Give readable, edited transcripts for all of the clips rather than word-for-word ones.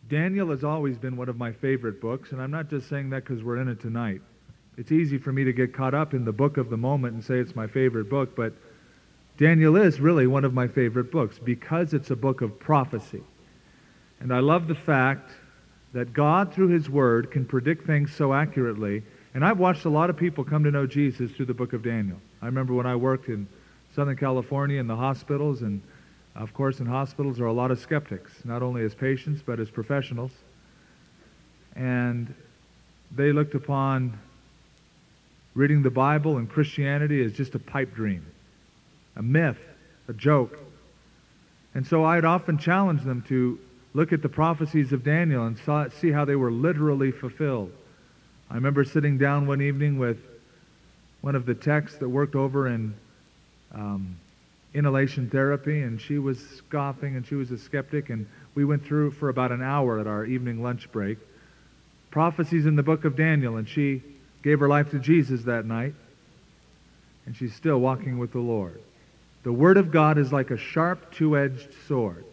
Daniel has always been one of my favorite books, and I'm not just saying that because we're in it tonight. It's easy for me to get caught up in the book of the moment and say it's my favorite book, but Daniel is really one of my favorite books because it's a book of prophecy. And I love the fact that God, through His Word, can predict things so accurately. And I've watched a lot of people come to know Jesus through the book of Daniel. I remember when I worked in Southern California in the hospitals, and of course in hospitals there are a lot of skeptics, not only as patients but as professionals. And they looked upon reading the Bible and Christianity as just a pipe dream, a myth, a joke. And so I'd often challenge them to look at the prophecies of Daniel and see how they were literally fulfilled. I remember sitting down one evening with one of the techs that worked over in inhalation therapy, and she was scoffing and she was a skeptic, and we went through for about an hour at our evening lunch break prophecies in the book of Daniel, and she gave her life to Jesus that night, and she's still walking with the Lord. The Word of God is like a sharp, two-edged sword.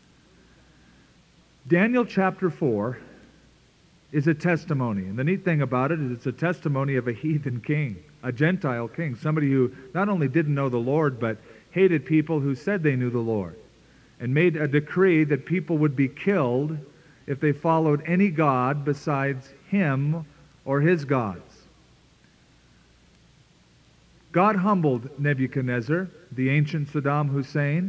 Daniel chapter 4 is a testimony, and the neat thing about it is it's a testimony of a heathen king, a Gentile king, somebody who not only didn't know the Lord, but hated people who said they knew the Lord, and made a decree that people would be killed if they followed any god besides him or his gods. God humbled Nebuchadnezzar, the ancient Saddam Hussein,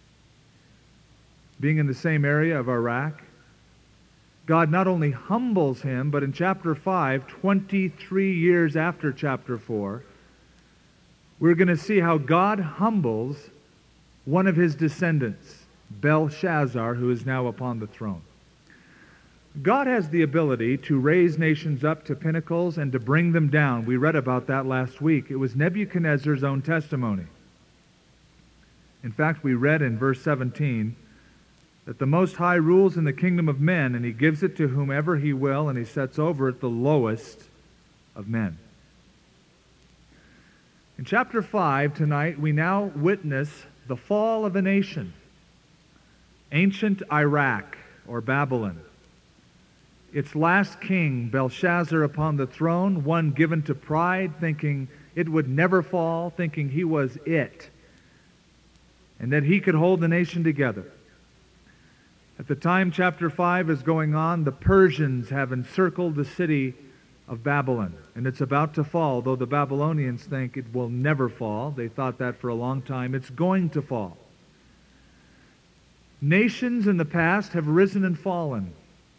being in the same area of Iraq. God not only humbles him, but in chapter 5, 23 years after chapter 4, we're going to see how God humbles one of his descendants, Belshazzar, who is now upon the throne. God has the ability to raise nations up to pinnacles and to bring them down. We read about that last week. It was Nebuchadnezzar's own testimony. In fact, we read in verse 17 that the Most High rules in the kingdom of men, and he gives it to whomever he will, and he sets over it the lowest of men. In chapter 5 tonight, we now witness the fall of a nation, ancient Iraq, or Babylon. Its last king, Belshazzar, upon the throne, one given to pride, thinking it would never fall, thinking he was it, and that he could hold the nation together. At the time chapter 5 is going on, the Persians have encircled the city of Babylon, and it's about to fall, though the Babylonians think it will never fall. They thought that for a long time. It's going to fall. Nations in the past have risen and fallen.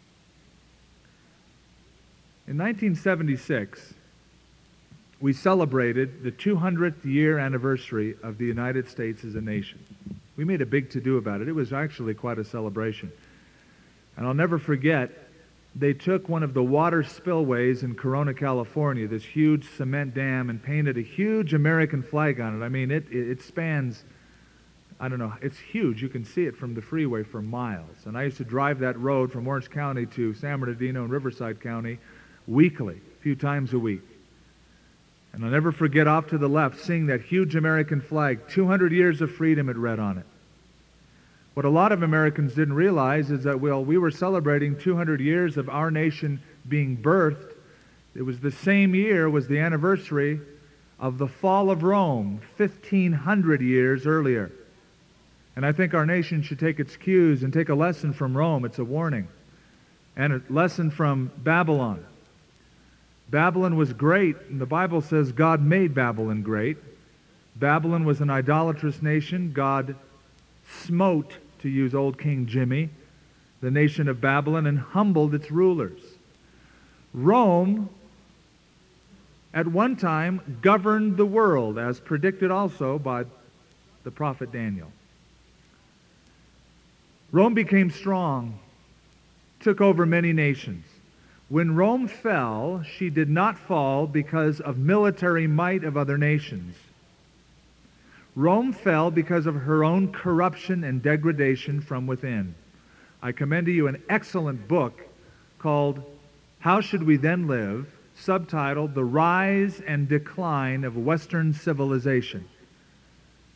In 1976, we celebrated the 200th year anniversary of the United States as a nation. We made a big to-do about it. It was actually quite a celebration. And I'll never forget, they took one of the water spillways in Corona, California, this huge cement dam, and painted a huge American flag on it. I mean, it spans, I don't know, it's huge. You can see it from the freeway for miles. And I used to drive that road from Orange County to San Bernardino and Riverside County weekly, a few times a week. And I'll never forget off to the left, seeing that huge American flag, 200 years of freedom, it read on it. What a lot of Americans didn't realize is that, well, we were celebrating 200 years of our nation being birthed. It was the same year was the anniversary of the fall of Rome, 1,500 years earlier. And I think our nation should take its cues and take a lesson from Rome. It's a warning. And a lesson from Babylon. Babylon was great, and the Bible says God made Babylon great. Babylon was an idolatrous nation. God smote, to use old King Jimmy, the nation of Babylon, and humbled its rulers. Rome, at one time, governed the world, as predicted also by the prophet Daniel. Rome became strong, took over many nations. When Rome fell, she did not fall because of military might of other nations. Rome fell because of her own corruption and degradation from within. I commend to you an excellent book called How Should We Then Live?, subtitled The Rise and Decline of Western Civilization,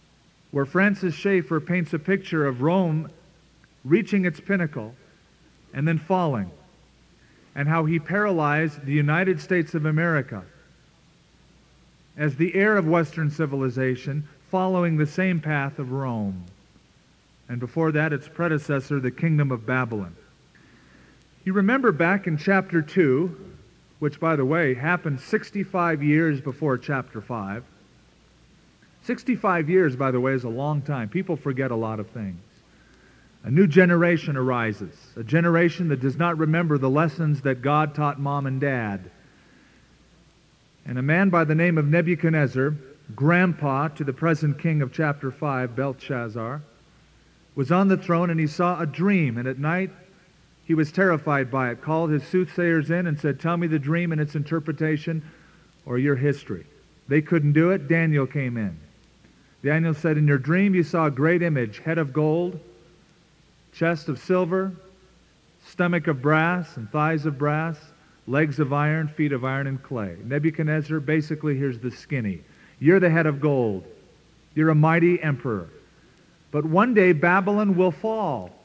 where Francis Schaeffer paints a picture of Rome reaching its pinnacle and then falling, and how he paralyzed the United States of America as the heir of Western civilization, following the same path of Rome, and before that its predecessor, the Kingdom of Babylon. You remember back in chapter 2, which, by the way, happened 65 years before chapter 5. 65 years, by the way, is a long time. People forget a lot of things. A new generation arises, a generation that does not remember the lessons that God taught mom and dad. And a man by the name of Nebuchadnezzar, grandpa to the present king of chapter 5, Belshazzar, was on the throne, and he saw a dream, and at night he was terrified by it, called his soothsayers in and said, "Tell me the dream and its interpretation, or your history." They couldn't do it. Daniel came in. Daniel said, "In your dream you saw a great image, head of gold, chest of silver, stomach of brass and thighs of brass, legs of iron, feet of iron and clay." Nebuchadnezzar, basically, here's the skinny. You're the head of gold. You're a mighty emperor. But one day Babylon will fall.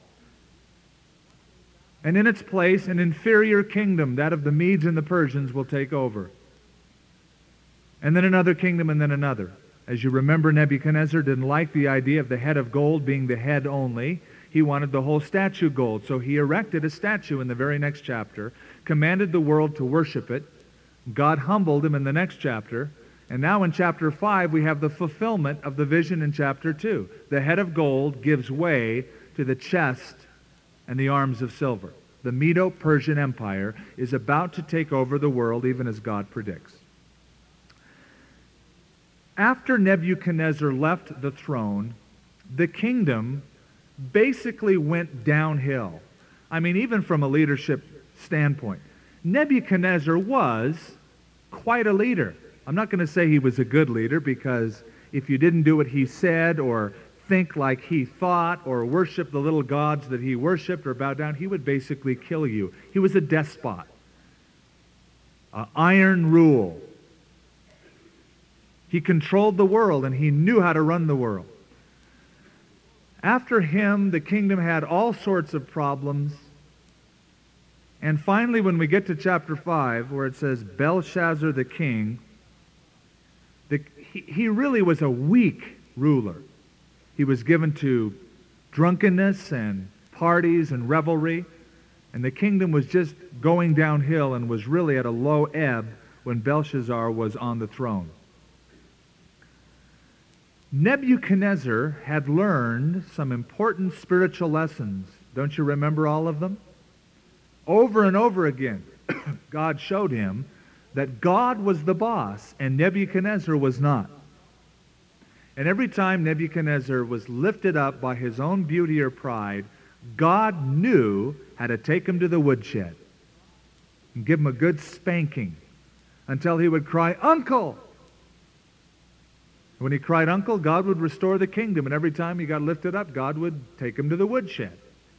And in its place, an inferior kingdom, that of the Medes and the Persians, will take over. And then another kingdom, and then another. As you remember, Nebuchadnezzar didn't like the idea of the head of gold being the head only. He wanted the whole statue gold. So he erected a statue in the very next chapter, commanded the world to worship it. God humbled him in the next chapter. And now in chapter 5, we have the fulfillment of the vision in chapter 2. The head of gold gives way to the chest and the arms of silver. The Medo-Persian Empire is about to take over the world, even as God predicts. After Nebuchadnezzar left the throne, the kingdom basically went downhill. I mean, even from a leadership standpoint. Nebuchadnezzar was quite a leader. I'm not going to say he was a good leader, because if you didn't do what he said or think like he thought or worship the little gods that he worshipped or bow down, he would basically kill you. He was a despot. Iron rule. He controlled the world, and he knew how to run the world. After him, the kingdom had all sorts of problems. And finally, when we get to chapter 5, where it says Belshazzar the king, he really was a weak ruler. He was given to drunkenness and parties and revelry, and the kingdom was just going downhill and was really at a low ebb when Belshazzar was on the throne. Nebuchadnezzar had learned some important spiritual lessons. Don't you remember all of them? Over and over again, God showed him that God was the boss and Nebuchadnezzar was not. And every time Nebuchadnezzar was lifted up by his own beauty or pride, God knew how to take him to the woodshed and give him a good spanking until he would cry, "Uncle!" When he cried, "Uncle," God would restore the kingdom. And every time he got lifted up, God would take him to the woodshed.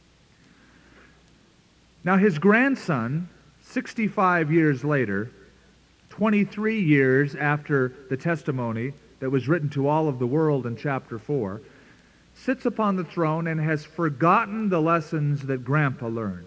Now his grandson, 65 years later, 23 years after the testimony that was written to all of the world in chapter 4, sits upon the throne and has forgotten the lessons that Grandpa learned.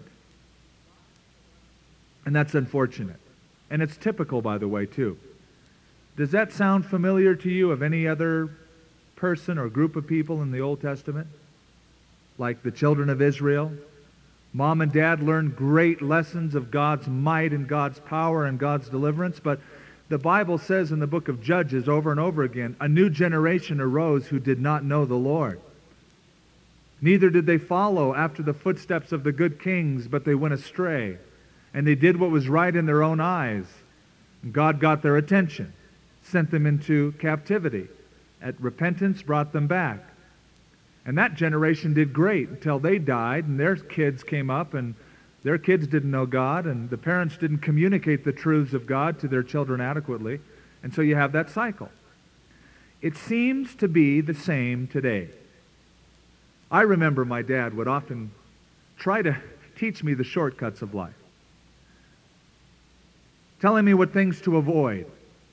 And that's unfortunate. And it's typical, by the way, too. Does that sound familiar to you of any other person or group of people in the Old Testament? Like the children of Israel? Mom and Dad learned great lessons of God's might and God's power and God's deliverance, but the Bible says in the book of Judges over and over again, a new generation arose who did not know the Lord. Neither did they follow after the footsteps of the good kings, but they went astray. And they did what was right in their own eyes. And God got their attention, sent them into captivity. At repentance, brought them back. And that generation did great until they died, and their kids came up, and their kids didn't know God, and the parents didn't communicate the truths of God to their children adequately. And so you have that cycle. It seems to be the same today. I remember my dad would often try to teach me the shortcuts of life, telling me what things to avoid,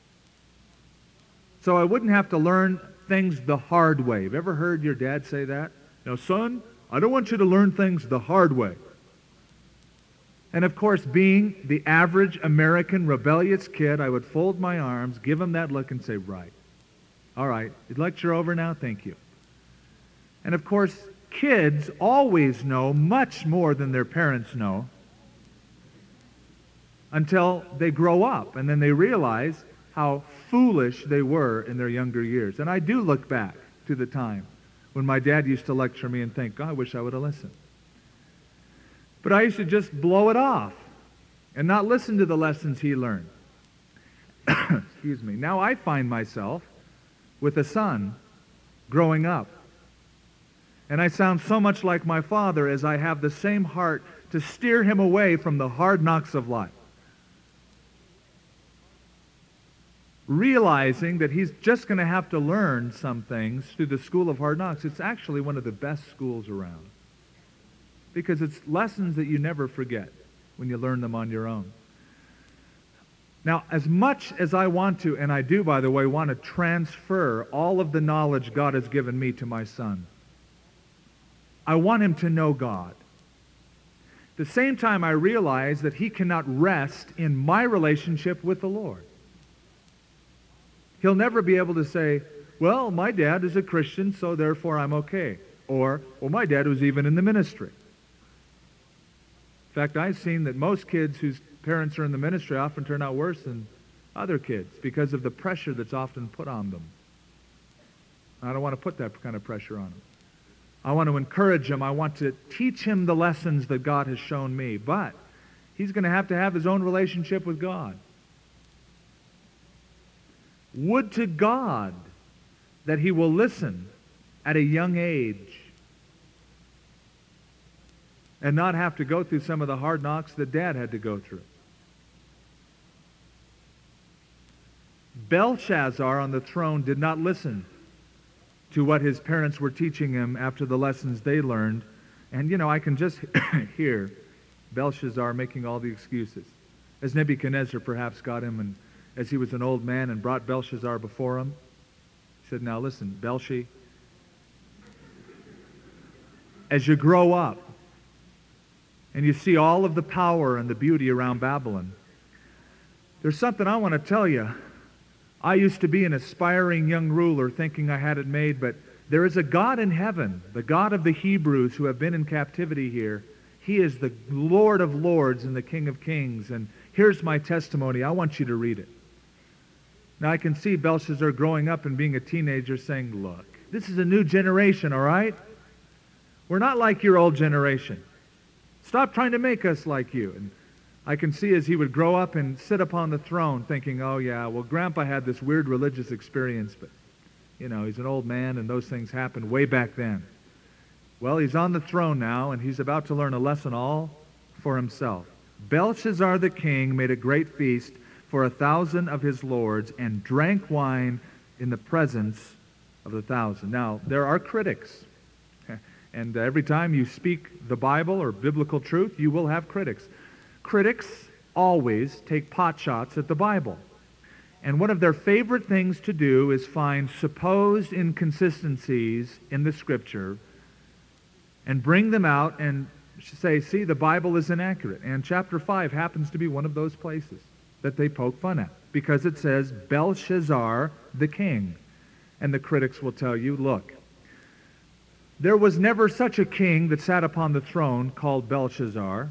so I wouldn't have to learn things the hard way. Have you ever heard your dad say that? "Now, son, I don't want you to learn things the hard way. And of course, being the average American rebellious kid, I would fold my arms, give him that look, and say, right. All right, is lecture over now? Thank you. And of course, kids always know much more than their parents know until they grow up, and then they realize how foolish they were in their younger years. And I do look back to the time when my dad used to lecture me and think, God, I wish I would have listened. But I used to just blow it off and not listen to the lessons he learned. Excuse me. Now I find myself with a son growing up. And I sound so much like my father as I have the same heart to steer him away from the hard knocks of life. Realizing that he's just going to have to learn some things through the School of Hard Knocks. It's actually one of the best schools around, because it's lessons that you never forget when you learn them on your own. Now, as much as I want to, and I do, by the way, want to transfer all of the knowledge God has given me to my son, I want him to know God. At the same time, I realize that he cannot rest in my relationship with the Lord. He'll never be able to say, well, my dad is a Christian, so therefore I'm okay. Or, well, my dad was even in the ministry. In fact, I've seen that most kids whose parents are in the ministry often turn out worse than other kids because of the pressure that's often put on them. I don't want to put that kind of pressure on them. I want to encourage him. I want to teach him the lessons that God has shown me. But he's going to have his own relationship with God. Would to God that he will listen at a young age and not have to go through some of the hard knocks that Dad had to go through. Belshazzar on the throne did not listen to what his parents were teaching him after the lessons they learned. And, I can just hear Belshazzar making all the excuses. As Nebuchadnezzar perhaps got him, and as he was an old man and brought Belshazzar before him, he said, now listen, Belshi, as you grow up and you see all of the power and the beauty around Babylon, there's something I want to tell you. I used to be an aspiring young ruler thinking I had it made, but there is a God in heaven, the God of the Hebrews who have been in captivity here. He is the Lord of lords and the King of kings, and here's my testimony. I want you to read it. Now I can see Belshazzar growing up and being a teenager saying, look, this is a new generation, all right? We're not like your old generation. Stop trying to make us like you. And I can see as he would grow up and sit upon the throne thinking, oh yeah, well, Grandpa had this weird religious experience, but, he's an old man and those things happened way back then. Well, he's on the throne now and he's about to learn a lesson all for himself. Belshazzar the king made a great feast for 1,000 of his lords and drank wine in the presence of the 1,000. Now, there are critics. And every time you speak the Bible or biblical truth, you will have critics. Critics always take pot shots at the Bible. And one of their favorite things to do is find supposed inconsistencies in the Scripture and bring them out and say, see, the Bible is inaccurate. And chapter 5 happens to be one of those places that they poke fun at, because it says Belshazzar the king. And the critics will tell you, look, there was never such a king that sat upon the throne called Belshazzar.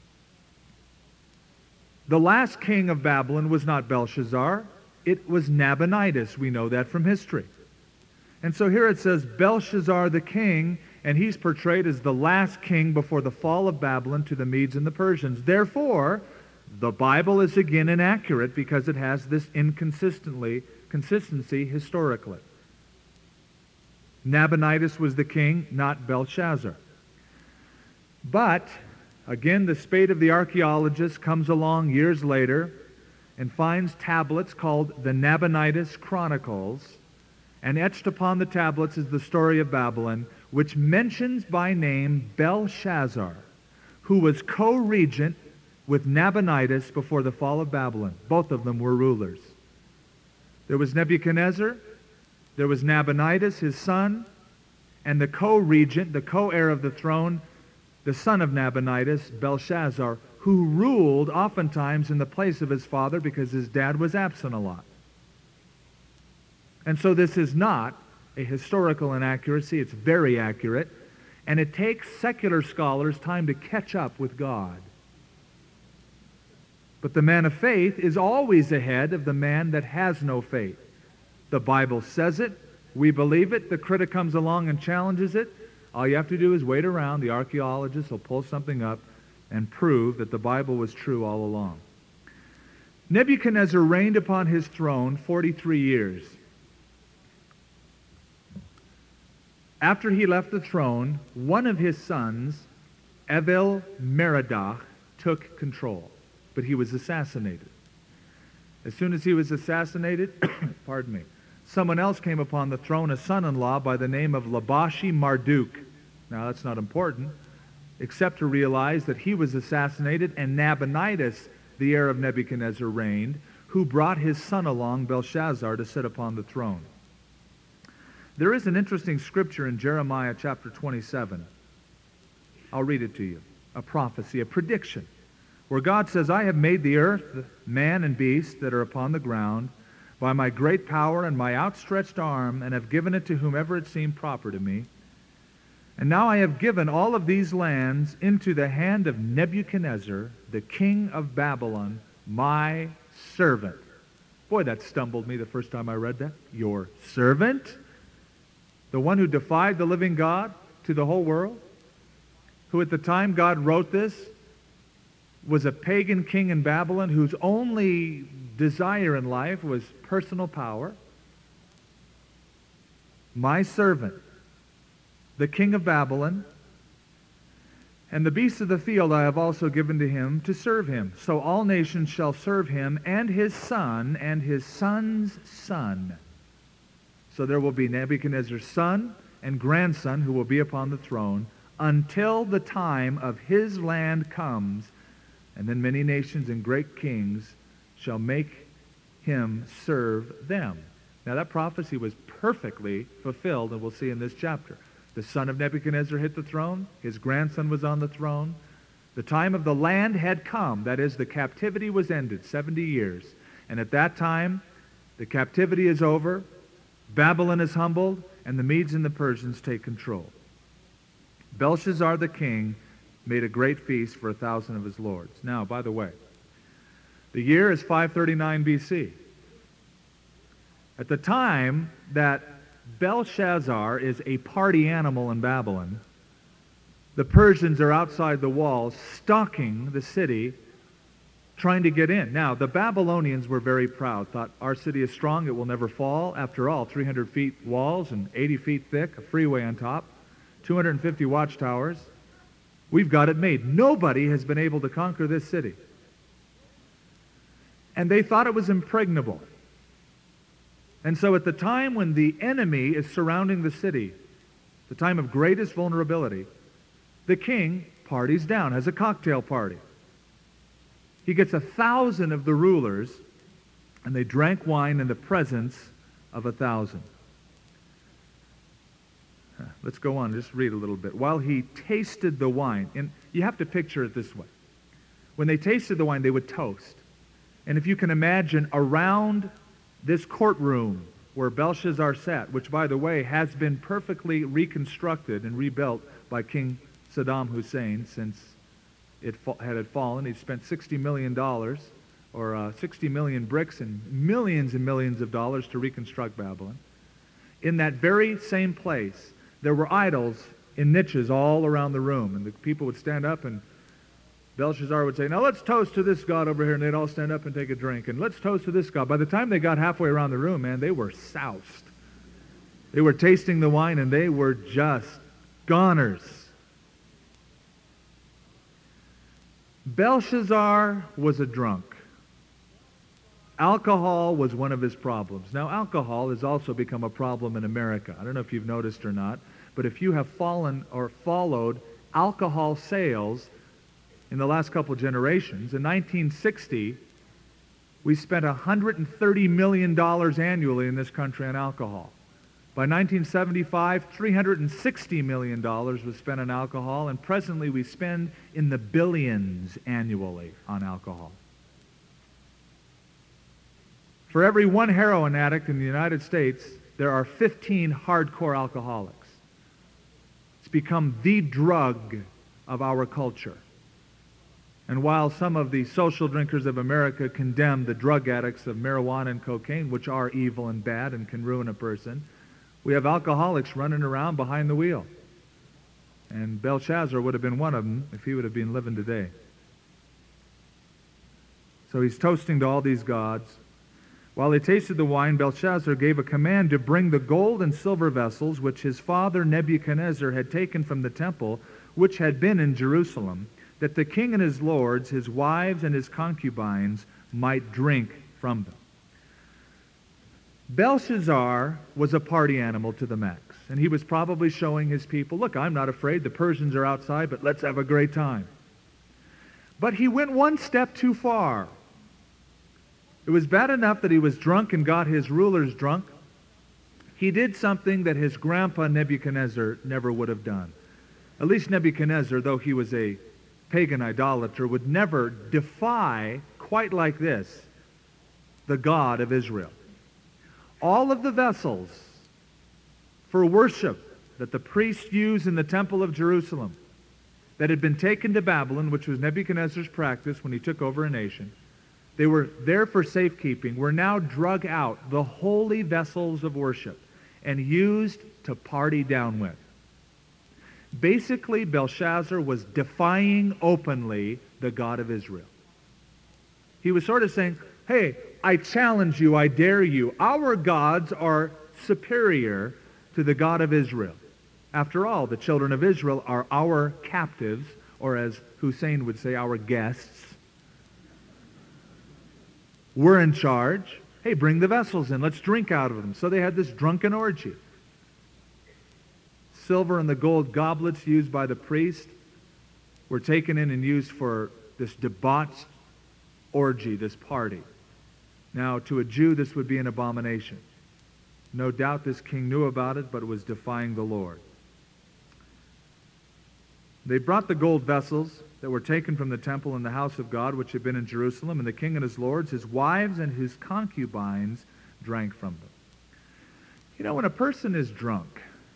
The last king of Babylon was not Belshazzar. It was Nabonidus. We know that from history. And so here it says Belshazzar the king, and he's portrayed as the last king before the fall of Babylon to the Medes and the Persians. Therefore, the Bible is again inaccurate because it has this consistency historically. Nabonidus was the king, not Belshazzar. But, again, the spade of the archaeologist comes along years later and finds tablets called the Nabonidus Chronicles, and etched upon the tablets is the story of Babylon, which mentions by name Belshazzar, who was co-regent with Nabonidus before the fall of Babylon. Both of them were rulers. There was Nebuchadnezzar, there was Nabonidus, his son, and the co-regent, the co-heir of the throne, the son of Nabonidus, Belshazzar, who ruled oftentimes in the place of his father because his dad was absent a lot. And so this is not a historical inaccuracy. It's very accurate. And it takes secular scholars time to catch up with God. But the man of faith is always ahead of the man that has no faith. The Bible says it. We believe it. The critic comes along and challenges it. All you have to do is wait around. The archaeologist will pull something up and prove that the Bible was true all along. Nebuchadnezzar reigned upon his throne 43 years. After he left the throne, one of his sons, Evil-Merodach, took control, but he was assassinated. As soon as he was assassinated, pardon me, someone else came upon the throne, a son-in-law by the name of Labashi-Marduk. Now, that's not important, except to realize that he was assassinated, and Nabonidus, the heir of Nebuchadnezzar, reigned, who brought his son along, Belshazzar, to sit upon the throne. There is an interesting scripture in Jeremiah chapter 27. I'll read it to you. A prophecy, a prediction, where God says, I have made the earth, man and beast that are upon the ground, by my great power and my outstretched arm, and have given it to whomever it seemed proper to me. And now I have given all of these lands into the hand of Nebuchadnezzar, the king of Babylon, my servant. Boy, that stumbled me the first time I read that. Your servant? The one who defied the living God to the whole world? Who at the time God wrote this was a pagan king in Babylon whose only desire in life was personal power? My servant, the king of Babylon, and the beasts of the field I have also given to him to serve him. So all nations shall serve him, and his son, and his son's son. So there will be Nebuchadnezzar's son and grandson who will be upon the throne until the time of his land comes, and then many nations and great kings shall make him serve them. Now that prophecy was perfectly fulfilled, and we'll see in this chapter. The son of Nebuchadnezzar hit the throne. His grandson was on the throne. The time of the land had come. That is, the captivity was ended, 70 years. And at that time, the captivity is over. Babylon is humbled, and the Medes and the Persians take control. Belshazzar the king made a great feast for 1,000 of his lords. Now, by the way, the year is 539 BC. At the time that Belshazzar is a party animal in Babylon, the Persians are outside the walls, stalking the city, trying to get in. Now, the Babylonians were very proud, thought, our city is strong, it will never fall. After all, 300 feet walls and 80 feet thick, a freeway on top, 250 watchtowers. We've got it made. Nobody has been able to conquer this city. And they thought it was impregnable. And so at the time when the enemy is surrounding the city, the time of greatest vulnerability, the king parties down, has a cocktail party. He gets 1,000 of the rulers, and they drank wine in the presence of 1,000. Let's go on, just read a little bit. While he tasted the wine, and you have to picture it this way. When they tasted the wine, they would toast. And if you can imagine, around this courtroom where Belshazzar sat, which, by the way, has been perfectly reconstructed and rebuilt by King Saddam Hussein since it had fallen. He spent $60 million, or 60 million bricks and millions of dollars to reconstruct Babylon. In that very same place, there were idols in niches all around the room, and the people would stand up, and Belshazzar would say, now let's toast to this god over here, and they'd all stand up and take a drink, and let's toast to this god. By the time they got halfway around the room, man, they were soused. They were tasting the wine, and they were just goners. Belshazzar was a drunk. Alcohol was one of his problems. Now, alcohol has also become a problem in America. I don't know if you've noticed or not, but if you have fallen or followed alcohol sales in the last couple of generations, in 1960, we spent $130 million annually in this country on alcohol. By 1975, $360 million was spent on alcohol, and presently we spend in the billions annually on alcohol. For every one heroin addict in the United States, there are 15 hardcore alcoholics. It's become the drug of our culture. And while some of the social drinkers of America condemn the drug addicts of marijuana and cocaine, which are evil and bad and can ruin a person, we have alcoholics running around behind the wheel. And Belshazzar would have been one of them if he would have been living today. So he's toasting to all these gods. While he tasted the wine, Belshazzar gave a command to bring the gold and silver vessels which his father Nebuchadnezzar had taken from the temple, which had been in Jerusalem, that the king and his lords, his wives and his concubines might drink from them. Belshazzar was a party animal to the max, and he was probably showing his people, look, I'm not afraid, the Persians are outside, but let's have a great time. But he went one step too far. It was bad enough that he was drunk and got his rulers drunk. He did something that his grandpa Nebuchadnezzar never would have done. At least Nebuchadnezzar, though he was a pagan idolater, would never defy, quite like this, the God of Israel. All of the vessels for worship that the priests used in the temple of Jerusalem that had been taken to Babylon, which was Nebuchadnezzar's practice when he took over a nation, they were there for safekeeping, were now drug out, the holy vessels of worship, and used to party down with. Basically, Belshazzar was defying openly the God of Israel. He was sort of saying, hey, I challenge you, I dare you. Our gods are superior to the God of Israel. After all, the children of Israel are our captives, or as Hussein would say, our guests. We're in charge. Hey, bring the vessels in. Let's drink out of them. So they had this drunken orgy. Silver and the gold goblets used by the priest were taken in and used for this debauched orgy, this party. Now, to a Jew, this would be an abomination. No doubt this king knew about it, but was defying the Lord. They brought the gold vessels that were taken from the temple in the house of God, which had been in Jerusalem, and the king and his lords, his wives and his concubines drank from them. You know, when a person is drunk,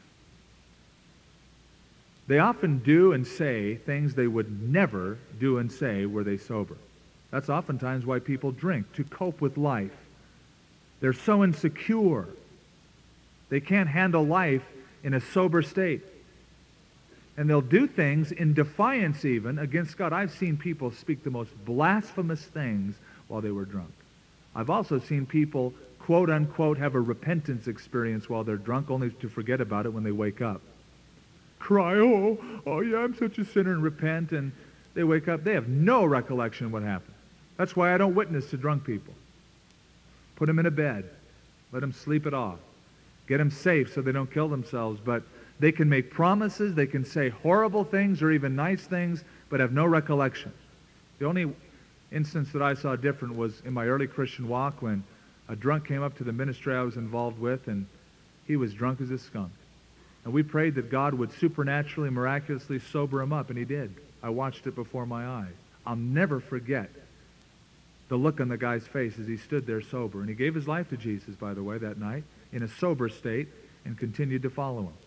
they often do and say things they would never do and say were they sober. That's oftentimes why people drink, to cope with life. They're so insecure. They can't handle life in a sober state. And they'll do things in defiance even against God. I've seen people speak the most blasphemous things while they were drunk. I've also seen people, quote unquote, have a repentance experience while they're drunk, only to forget about it when they wake up. Cry, oh yeah, I'm such a sinner, and repent, and they wake up. They have no recollection of what happened. That's why I don't witness to drunk people. Put them in a bed. Let them sleep it off. Get them safe so they don't kill themselves, but they can make promises, they can say horrible things or even nice things, but have no recollection. The only instance that I saw different was in my early Christian walk when a drunk came up to the ministry I was involved with, and he was drunk as a skunk. And we prayed that God would supernaturally, miraculously sober him up, and he did. I watched it before my eyes. I'll never forget the look on the guy's face as he stood there sober. And he gave his life to Jesus, by the way, that night, in a sober state, and continued to follow him.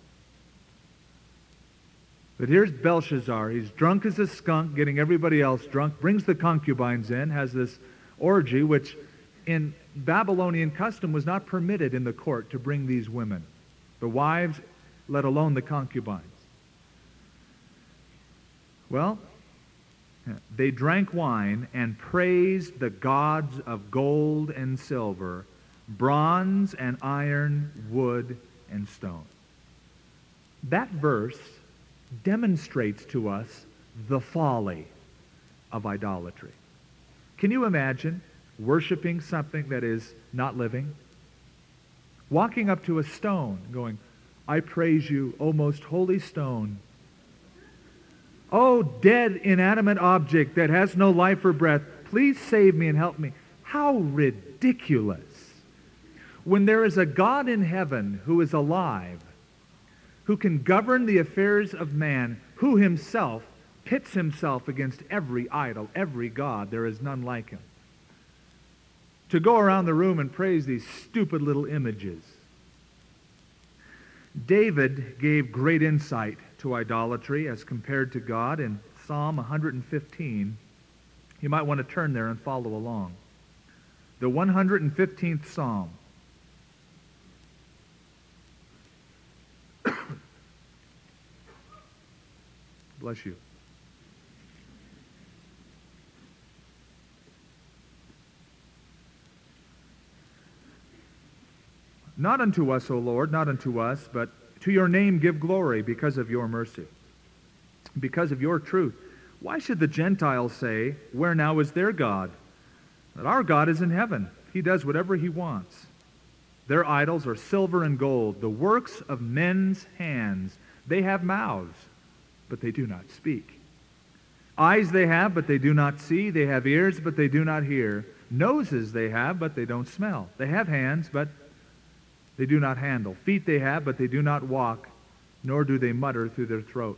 But here's Belshazzar. He's drunk as a skunk, getting everybody else drunk, brings the concubines in, has this orgy, which in Babylonian custom was not permitted in the court to bring these women, the wives, let alone the concubines. Well, they drank wine and praised the gods of gold and silver, bronze and iron, wood and stone. That verse demonstrates to us the folly of idolatry. Can you imagine worshiping something that is not living? Walking up to a stone, going, I praise you, O most holy stone. O dead, inanimate object that has no life or breath, please save me and help me. How ridiculous. When there is a God in heaven who is alive, who can govern the affairs of man, who himself pits himself against every idol, every god, there is none like him. To go around the room and praise these stupid little images. David gave great insight to idolatry as compared to God in Psalm 115. You might want to turn there and follow along. The 115th Psalm. Bless you. Not unto us, O Lord, not unto us, but to your name give glory because of your mercy, because of your truth. Why should the Gentiles say, where now is their God? That our God is in heaven. He does whatever he wants. Their idols are silver and gold, the works of men's hands. They have mouths, but they do not speak. Eyes they have, but they do not see. They have ears, but they do not hear. Noses they have, but they don't smell. They have hands, but they do not handle. Feet they have, but they do not walk, nor do they mutter through their throat.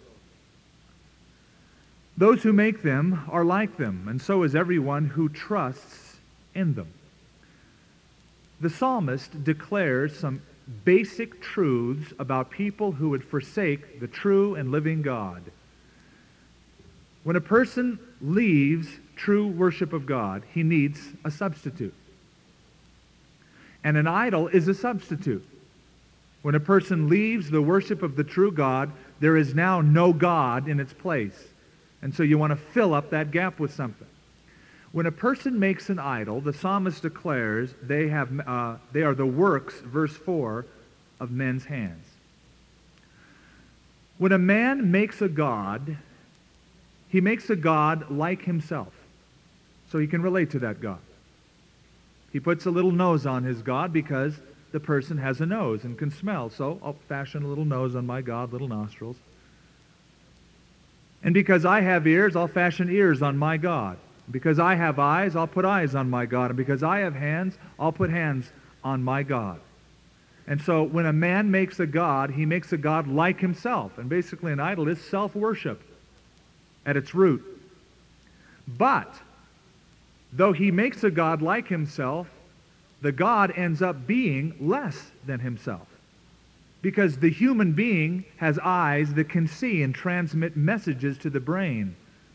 Those who make them are like them, and so is everyone who trusts in them. The psalmist declares some basic truths about people who would forsake the true and living God. When a person leaves true worship of God, he needs a substitute. And an idol is a substitute. When a person leaves the worship of the true God, there is now no God in its place. And so you want to fill up that gap with something. When a person makes an idol, the psalmist declares they are the works, verse 4, of men's hands. When a man makes a god, he makes a god like himself, so he can relate to that god. He puts a little nose on his god because the person has a nose and can smell. So I'll fashion a little nose on my god, little nostrils. And because I have ears, I'll fashion ears on my god. Because I have eyes, I'll put eyes on my god. And because I have hands, I'll put hands on my god. And so when a man makes a god, he makes a god like himself. And basically an idol is self-worship at its root. But though he makes a god like himself, the god ends up being less than himself. Because the human being has eyes that can see and transmit messages to the brain.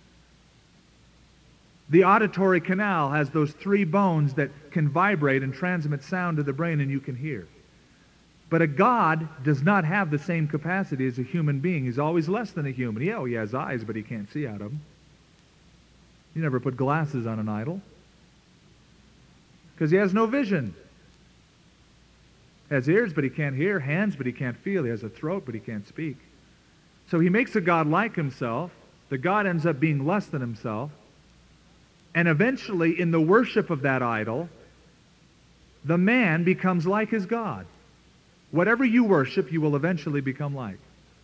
The auditory canal has those three bones that can vibrate and transmit sound to the brain, and you can hear. But a god does not have the same capacity as a human being. He's always less than a human. Yeah, he has eyes, but he can't see out of them. You never put glasses on an idol because he has no vision. He has ears, but he can't hear, hands, but he can't feel. He has a throat, but he can't speak. So he makes a god like himself. The god ends up being less than himself. And eventually, in the worship of that idol, the man becomes like his god. Whatever you worship, you will eventually become like.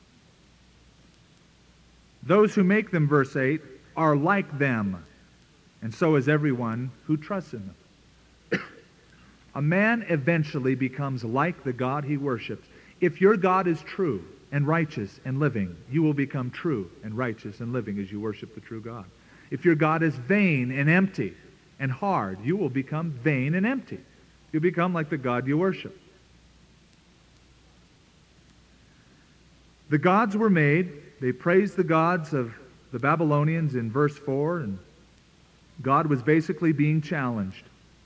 Those who make them, verse 8, are like them, and so is everyone who trusts in them. A man eventually becomes like the God he worships. If your God is true and righteous and living, you will become true and righteous and living as you worship the true God. If your God is vain and empty and hard, you will become vain and empty. You'll become like the God you worship. The gods were made. They praised the gods of the Babylonians in verse 4, and God was basically being challenged.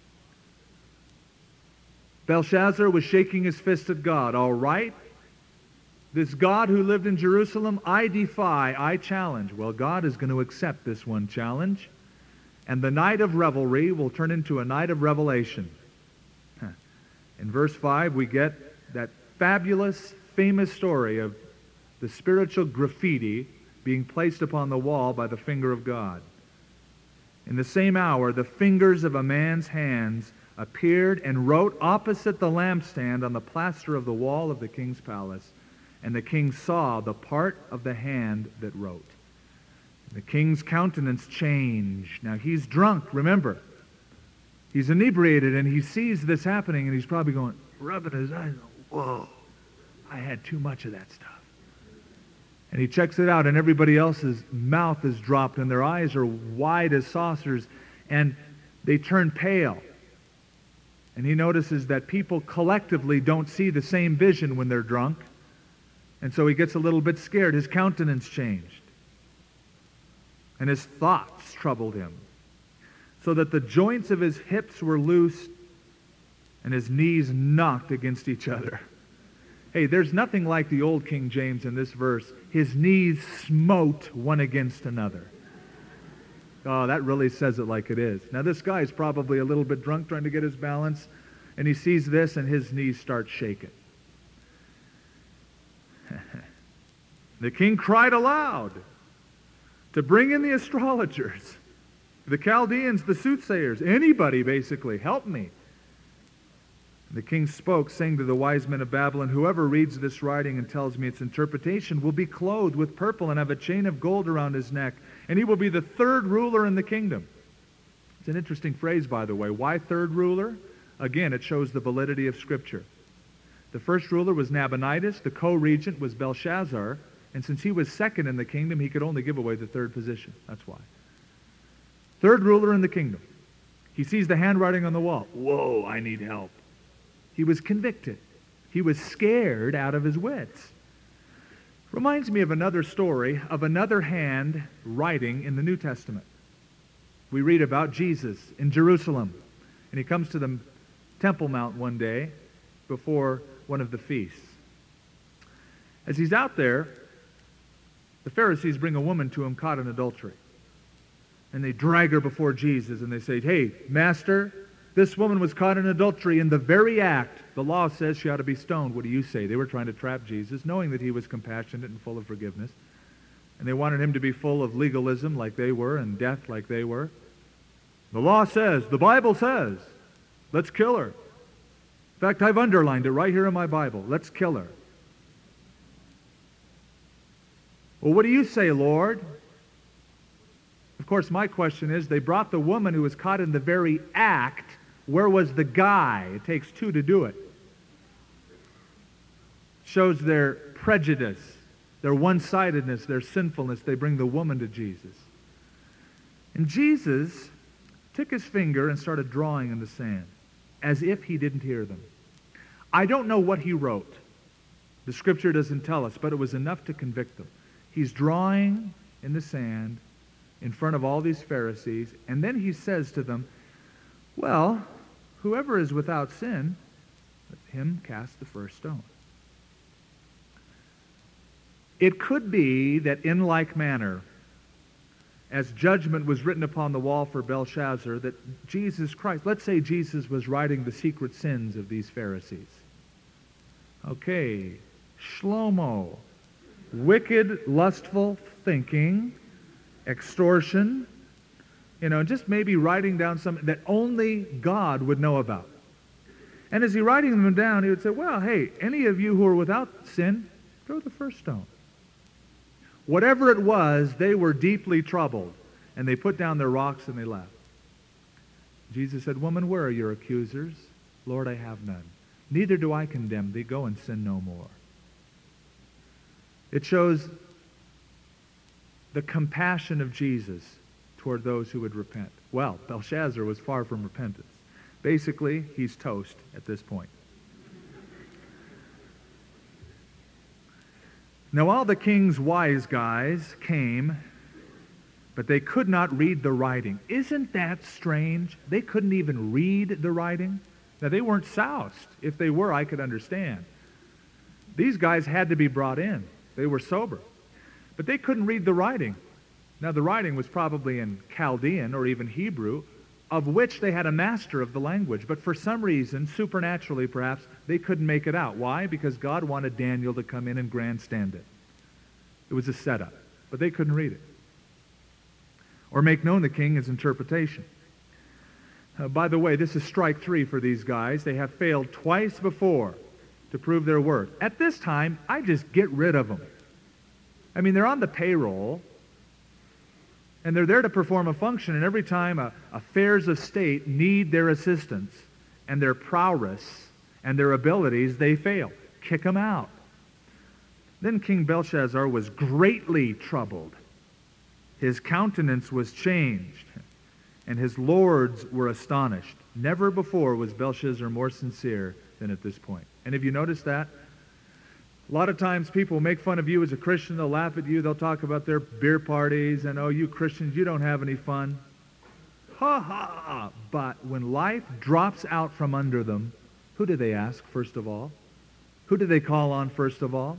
Belshazzar was shaking his fist at God. All right, this God who lived in Jerusalem, I defy, I challenge. Well, God is going to accept this one challenge, and the night of revelry will turn into a night of revelation. In verse 5, we get that fabulous, famous story of the spiritual graffiti being placed upon the wall by the finger of God. In the same hour, the fingers of a man's hands appeared and wrote opposite the lampstand on the plaster of the wall of the king's palace. And the king saw the part of the hand that wrote. The king's countenance changed. Now he's drunk, remember. He's inebriated and he sees this happening and he's probably going, rubbing his eyes. Whoa, I had too much of that stuff. And he checks it out, and everybody else's mouth is dropped, and their eyes are wide as saucers, and they turn pale. And he notices that people collectively don't see the same vision when they're drunk. And so he gets a little bit scared. His countenance changed. And his thoughts troubled him, so that the joints of his hips were loosed and his knees knocked against each other. Hey, there's nothing like the old King James in this verse. His knees smote one against another. Oh, that really says it like it is. Now, this guy's probably a little bit drunk trying to get his balance, and he sees this, and his knees start shaking. The king cried aloud to bring in the astrologers, the Chaldeans, the soothsayers, anybody basically, help me. The king spoke, saying to the wise men of Babylon, whoever reads this writing and tells me its interpretation will be clothed with purple and have a chain of gold around his neck, and he will be the third ruler in the kingdom. It's an interesting phrase, by the way. Why third ruler? Again, it shows the validity of Scripture. The first ruler was Nabonidus, the co-regent was Belshazzar, and since he was second in the kingdom, he could only give away the third position. That's why. Third ruler in the kingdom. He sees the handwriting on the wall. Whoa, I need help. He was convicted. He was scared out of his wits. Reminds me of another story of another hand writing in the New Testament. We read about Jesus in Jerusalem, and he comes to the Temple Mount one day before one of the feasts. As he's out there, the Pharisees bring a woman to him caught in adultery. And they drag her before Jesus, and they say, hey, Master, this woman was caught in adultery in the very act. The law says she ought to be stoned. What do you say? They were trying to trap Jesus, knowing that he was compassionate and full of forgiveness. And they wanted him to be full of legalism like they were and death like they were. The law says, the Bible says, let's kill her. In fact, I've underlined it right here in my Bible. Let's kill her. Well, what do you say, Lord? Of course, my question is, they brought the woman who was caught in the very act. Where was the guy? It takes two to do it. Shows their prejudice, their one-sidedness, their sinfulness. They bring the woman to Jesus. And Jesus took his finger and started drawing in the sand, as if he didn't hear them. I don't know what he wrote. The Scripture doesn't tell us, but it was enough to convict them. He's drawing in the sand in front of all these Pharisees, and then he says to them, well, whoever is without sin, let him cast the first stone. It could be that in like manner, as judgment was written upon the wall for Belshazzar, that Jesus Christ, let's say Jesus was writing the secret sins of these Pharisees. Okay, Shlomo, wicked, lustful thinking, extortion, just maybe writing down something that only God would know about. And as he writing them down, he would say, well, hey, any of you who are without sin, throw the first stone. Whatever it was, they were deeply troubled, and they put down their rocks and they left. Jesus said, woman, where are your accusers? Lord, I have none. Neither do I condemn thee. Go and sin no more. It shows the compassion of Jesus toward those who would repent. Well, Belshazzar was far from repentance. Basically, he's toast at this point. Now all the king's wise guys came, but they could not read the writing. Isn't that strange? They couldn't even read the writing. Now they weren't soused. If they were, I could understand. These guys had to be brought in. They were sober. But they couldn't read the writing. Now the writing was probably in Chaldean or even Hebrew, of which they had a master of the language. But for some reason, supernaturally perhaps, they couldn't make it out. Why? Because God wanted Daniel to come in and grandstand it. It was a setup. But they couldn't read it. Or make known the king his interpretation. By the way, this is strike 3 for these guys. They have failed twice before to prove their worth. At this time, I just get rid of them. I mean, they're on the payroll, and they're there to perform a function, and every time affairs of state need their assistance and their prowess and their abilities, they fail. Kick them out. Then King Belshazzar was greatly troubled. His countenance was changed, and his lords were astonished. Never before was Belshazzar more sincere than at this point. And have you noticed that? A lot of times people make fun of you as a Christian. They'll laugh at you. They'll talk about their beer parties and, oh, you Christians, you don't have any fun. Ha ha! But when life drops out from under them, who do they ask first of all? Who do they call on first of all?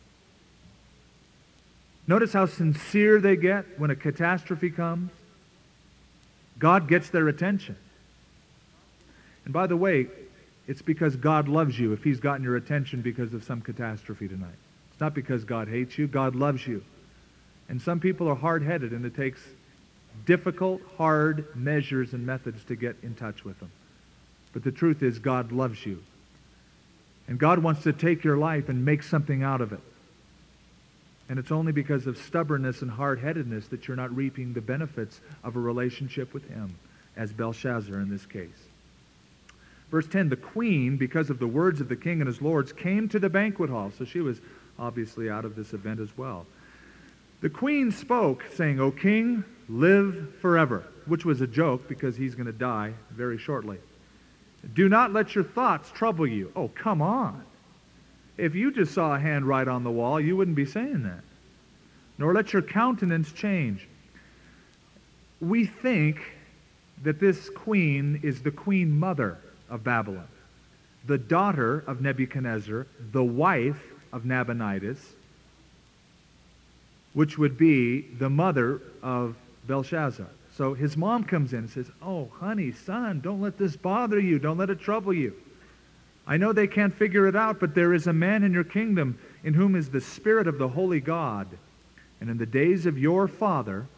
Notice how sincere they get when a catastrophe comes. God gets their attention. And by the way, it's because God loves you if he's gotten your attention because of some catastrophe tonight. It's not because God hates you. God loves you. And some people are hard-headed, and it takes difficult, hard measures and methods to get in touch with them. But the truth is God loves you. And God wants to take your life and make something out of it. And it's only because of stubbornness and hard-headedness that you're not reaping the benefits of a relationship with him, as Belshazzar in this case. Verse 10, the queen, because of the words of the king and his lords, came to the banquet hall. So she was obviously out of this event as well. The queen spoke, saying, O king, live forever, which was a joke because he's going to die very shortly. Do not let your thoughts trouble you. Oh, come on. If you just saw a hand right on the wall, you wouldn't be saying that. Nor let your countenance change. We think that this queen is the queen mother of Babylon, the daughter of Nebuchadnezzar, the wife of Nabonidus, which would be the mother of Belshazzar. So his mom comes in and says, oh, honey, son, don't let this bother you. Don't let it trouble you. I know they can't figure it out, but there is a man in your kingdom in whom is the Spirit of the Holy God. And in the days of your father,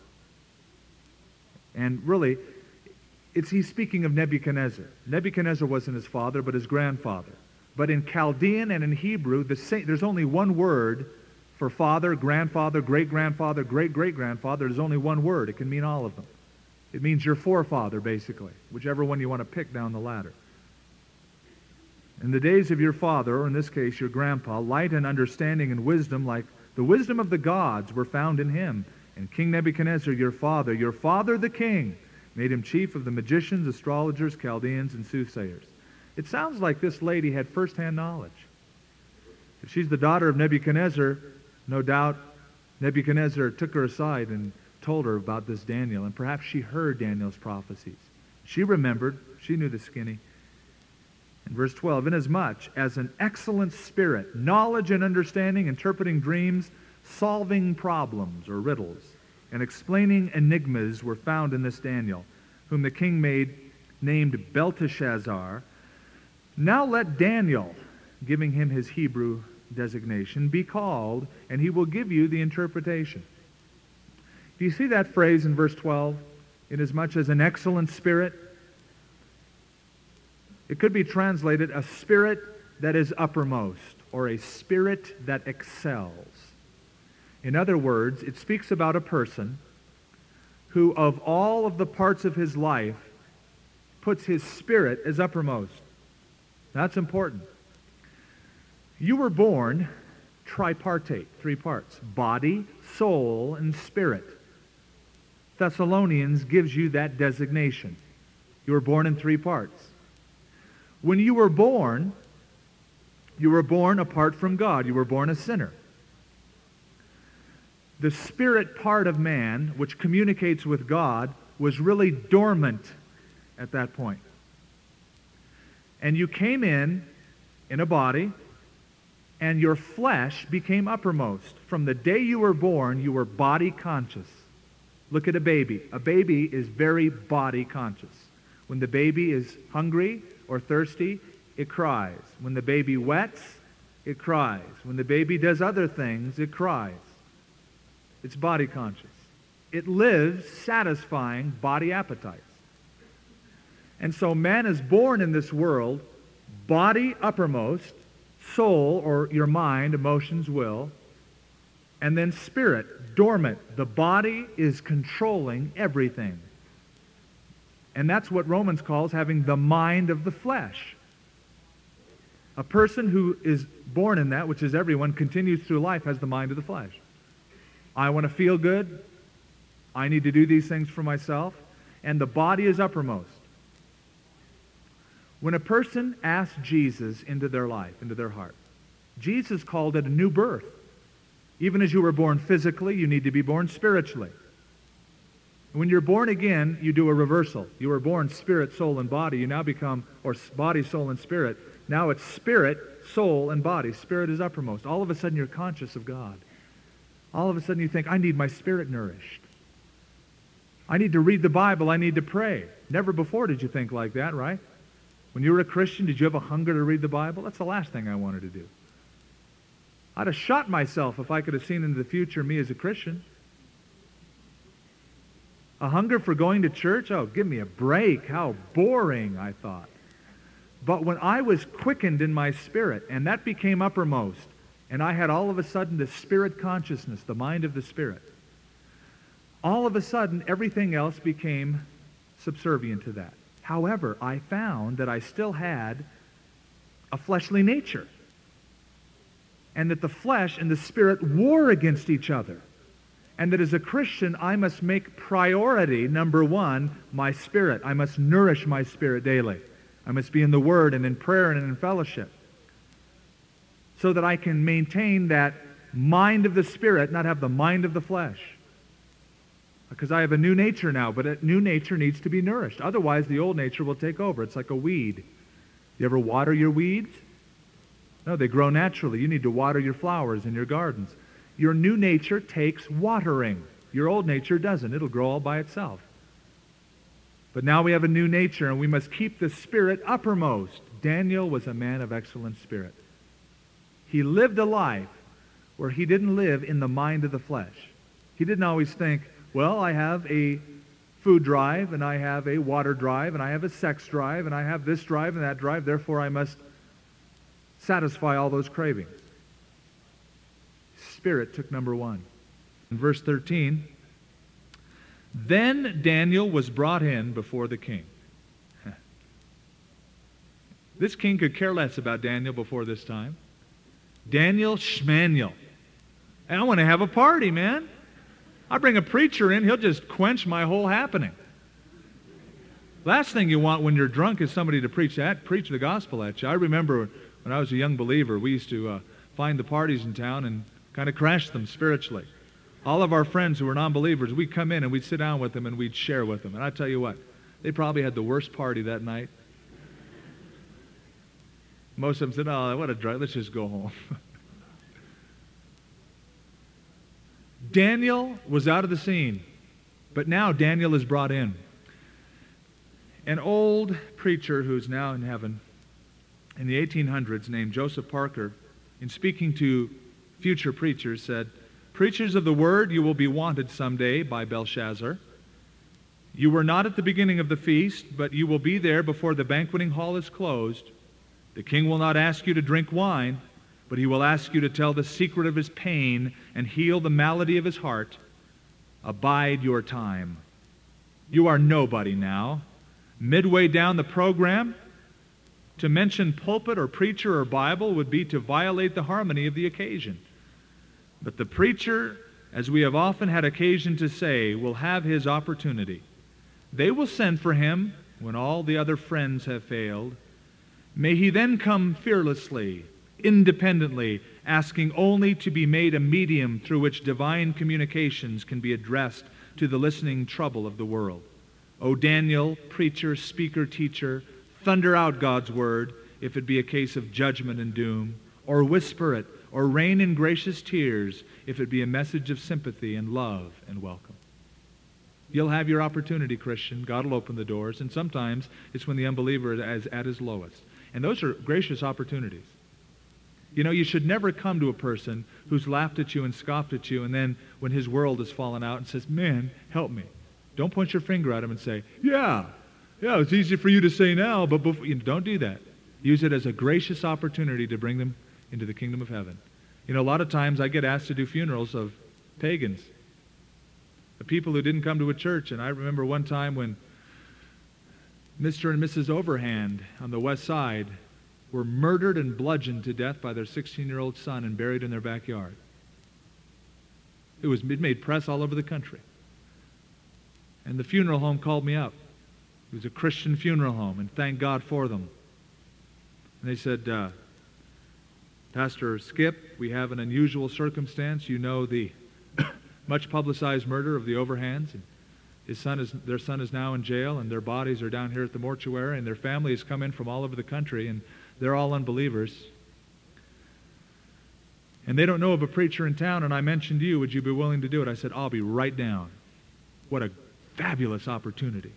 and really, he's speaking of Nebuchadnezzar. Nebuchadnezzar wasn't his father, but his grandfather. But in Chaldean and in Hebrew, there's only one word for father, grandfather, great-grandfather, great-great-grandfather. There's only one word. It can mean all of them. It means your forefather, basically, whichever one you want to pick down the ladder. In the days of your father, or in this case your grandpa, light and understanding and wisdom, like the wisdom of the gods, were found in him. And King Nebuchadnezzar, your father the king, made him chief of the magicians, astrologers, Chaldeans, and soothsayers. It sounds like this lady had first-hand knowledge. If she's the daughter of Nebuchadnezzar, no doubt Nebuchadnezzar took her aside and told her about this Daniel, and perhaps she heard Daniel's prophecies. She remembered. She knew the skinny. In verse 12, inasmuch as an excellent spirit, knowledge and understanding, interpreting dreams, solving problems or riddles, and explaining enigmas were found in this Daniel, whom the king named Belteshazzar. Now let Daniel, giving him his Hebrew designation, be called, and he will give you the interpretation. Do you see that phrase in verse 12? Inasmuch as an excellent spirit. It could be translated a spirit that is uppermost, or a spirit that excels. In other words, it speaks about a person who, of all of the parts of his life, puts his spirit as uppermost. That's important. You were born tripartite, 3 parts: body, soul, and spirit. Thessalonians gives you that designation. You were born in 3 parts. When you were born apart from God. You were born a sinner. The spirit part of man, which communicates with God, was really dormant at that point. And you came in a body, and your flesh became uppermost. From the day you were born, you were body conscious. Look at a baby. A baby is very body conscious. When the baby is hungry or thirsty, it cries. When the baby wets, it cries. When the baby does other things, it cries. It's body conscious. It lives satisfying body appetites. And so man is born in this world, body uppermost, soul, or your mind, emotions, will, and then spirit, dormant. The body is controlling everything. And that's what Romans calls having the mind of the flesh. A person who is born in that, which is everyone, continues through life, has the mind of the flesh. I want to feel good. I need to do these things for myself. And the body is uppermost. When a person asks Jesus into their life, into their heart, Jesus called it a new birth. Even as you were born physically, you need to be born spiritually. When you're born again, you do a reversal. You were born spirit, soul, and body. You now become, or body, soul, and spirit. Now it's spirit, soul, and body. Spirit is uppermost. All of a sudden you're conscious of God. All of a sudden you think, I need my spirit nourished. I need to read the Bible. I need to pray. Never before did you think like that, right? When you were a Christian, did you have a hunger to read the Bible? That's the last thing I wanted to do. I'd have shot myself if I could have seen into the future me as a Christian. A hunger for going to church? Oh, give me a break. How boring, I thought. But when I was quickened in my spirit, and that became uppermost, and I had all of a sudden the spirit consciousness, the mind of the Spirit, all of a sudden everything else became subservient to that. However, I found that I still had a fleshly nature, and that the flesh and the spirit war against each other. And that as a Christian, I must make priority, number one, my spirit. I must nourish my spirit daily. I must be in the Word and in prayer and in fellowship, so that I can maintain that mind of the Spirit, not have the mind of the flesh. Because I have a new nature now, but that new nature needs to be nourished. Otherwise, the old nature will take over. It's like a weed. You ever water your weeds? No, they grow naturally. You need to water your flowers in your gardens. Your new nature takes watering. Your old nature doesn't. It'll grow all by itself. But now we have a new nature, and we must keep the spirit uppermost. Daniel was a man of excellent spirit. He lived a life where he didn't live in the mind of the flesh. He didn't always think, well, I have a food drive, and I have a water drive, and I have a sex drive, and I have this drive and that drive, therefore I must satisfy all those cravings. Spirit took number one. In verse 13, then Daniel was brought in before the king. This king could care less about Daniel before this time. Daniel Schmaniel. And I want to have a party, man. I bring a preacher in, he'll just quench my whole happening. Last thing you want when you're drunk is somebody to preach the gospel at you. I remember when I was a young believer, we used to find the parties in town and kind of crash them spiritually. All of our friends who were non-believers, we'd come in and we'd sit down with them and we'd share with them. And I tell you what, they probably had the worst party that night. Most of them said, oh, what a drive, let's just go home. Daniel was out of the scene, but now Daniel is brought in. An old preacher who's now in heaven in the 1800s named Joseph Parker, in speaking to future preachers, said, preachers of the word, you will be wanted someday by Belshazzar. You were not at the beginning of the feast, but you will be there before the banqueting hall is closed. The king will not ask you to drink wine, but he will ask you to tell the secret of his pain and heal the malady of his heart. Abide your time. You are nobody now. Midway down the program, to mention pulpit or preacher or Bible would be to violate the harmony of the occasion. But the preacher, as we have often had occasion to say, will have his opportunity. They will send for him when all the other friends have failed. May he then come fearlessly, independently, asking only to be made a medium through which divine communications can be addressed to the listening trouble of the world. O Daniel, preacher, speaker, teacher, thunder out God's word if it be a case of judgment and doom, or whisper it, or rain in gracious tears if it be a message of sympathy and love and welcome. You'll have your opportunity, Christian. God will open the doors, and sometimes it's when the unbeliever is at his lowest. And those are gracious opportunities. You know, you should never come to a person who's laughed at you and scoffed at you, and then when his world has fallen out and says, man, help me. Don't point your finger at him and say, yeah, it's easy for you to say now, but before, don't do that. Use it as a gracious opportunity to bring them into the kingdom of heaven. You know, a lot of times I get asked to do funerals of pagans, the people who didn't come to a church. And I remember one time when Mr. and Mrs. Overhand on the west side were murdered and bludgeoned to death by their 16-year-old son and buried in their backyard. It made press all over the country. And the funeral home called me up. It was a Christian funeral home, and thank God for them. And they said, Pastor Skip, we have an unusual circumstance. You know the much publicized murder of the Overhands. And their son is now in jail, and their bodies are down here at the mortuary, and their family has come in from all over the country, and they're all unbelievers. And they don't know of a preacher in town, and I mentioned you. Would you be willing to do it? I said, I'll be right down. What a fabulous opportunity.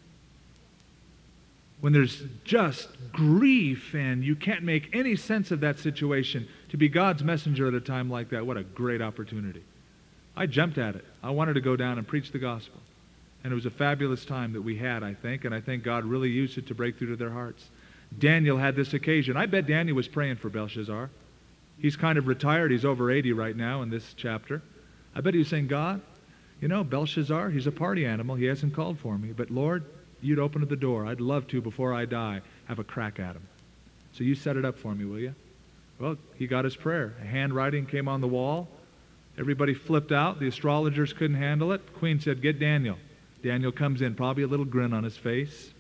When there's just grief and you can't make any sense of that situation, to be God's messenger at a time like that, what a great opportunity. I jumped at it. I wanted to go down and preach the gospel. And it was a fabulous time that we had, I think, and I think God really used it to break through to their hearts. Daniel had this occasion. I bet Daniel was praying for Belshazzar. He's kind of retired. He's over 80 right now in this chapter. I bet he was saying, God, you know, Belshazzar, he's a party animal. He hasn't called for me. But Lord, you'd open the door. I'd love to, before I die, have a crack at him. So you set it up for me, will you? Well, he got his prayer. A handwriting came on the wall. Everybody flipped out. The astrologers couldn't handle it. The queen said, get Daniel. Daniel comes in, probably a little grin on his face.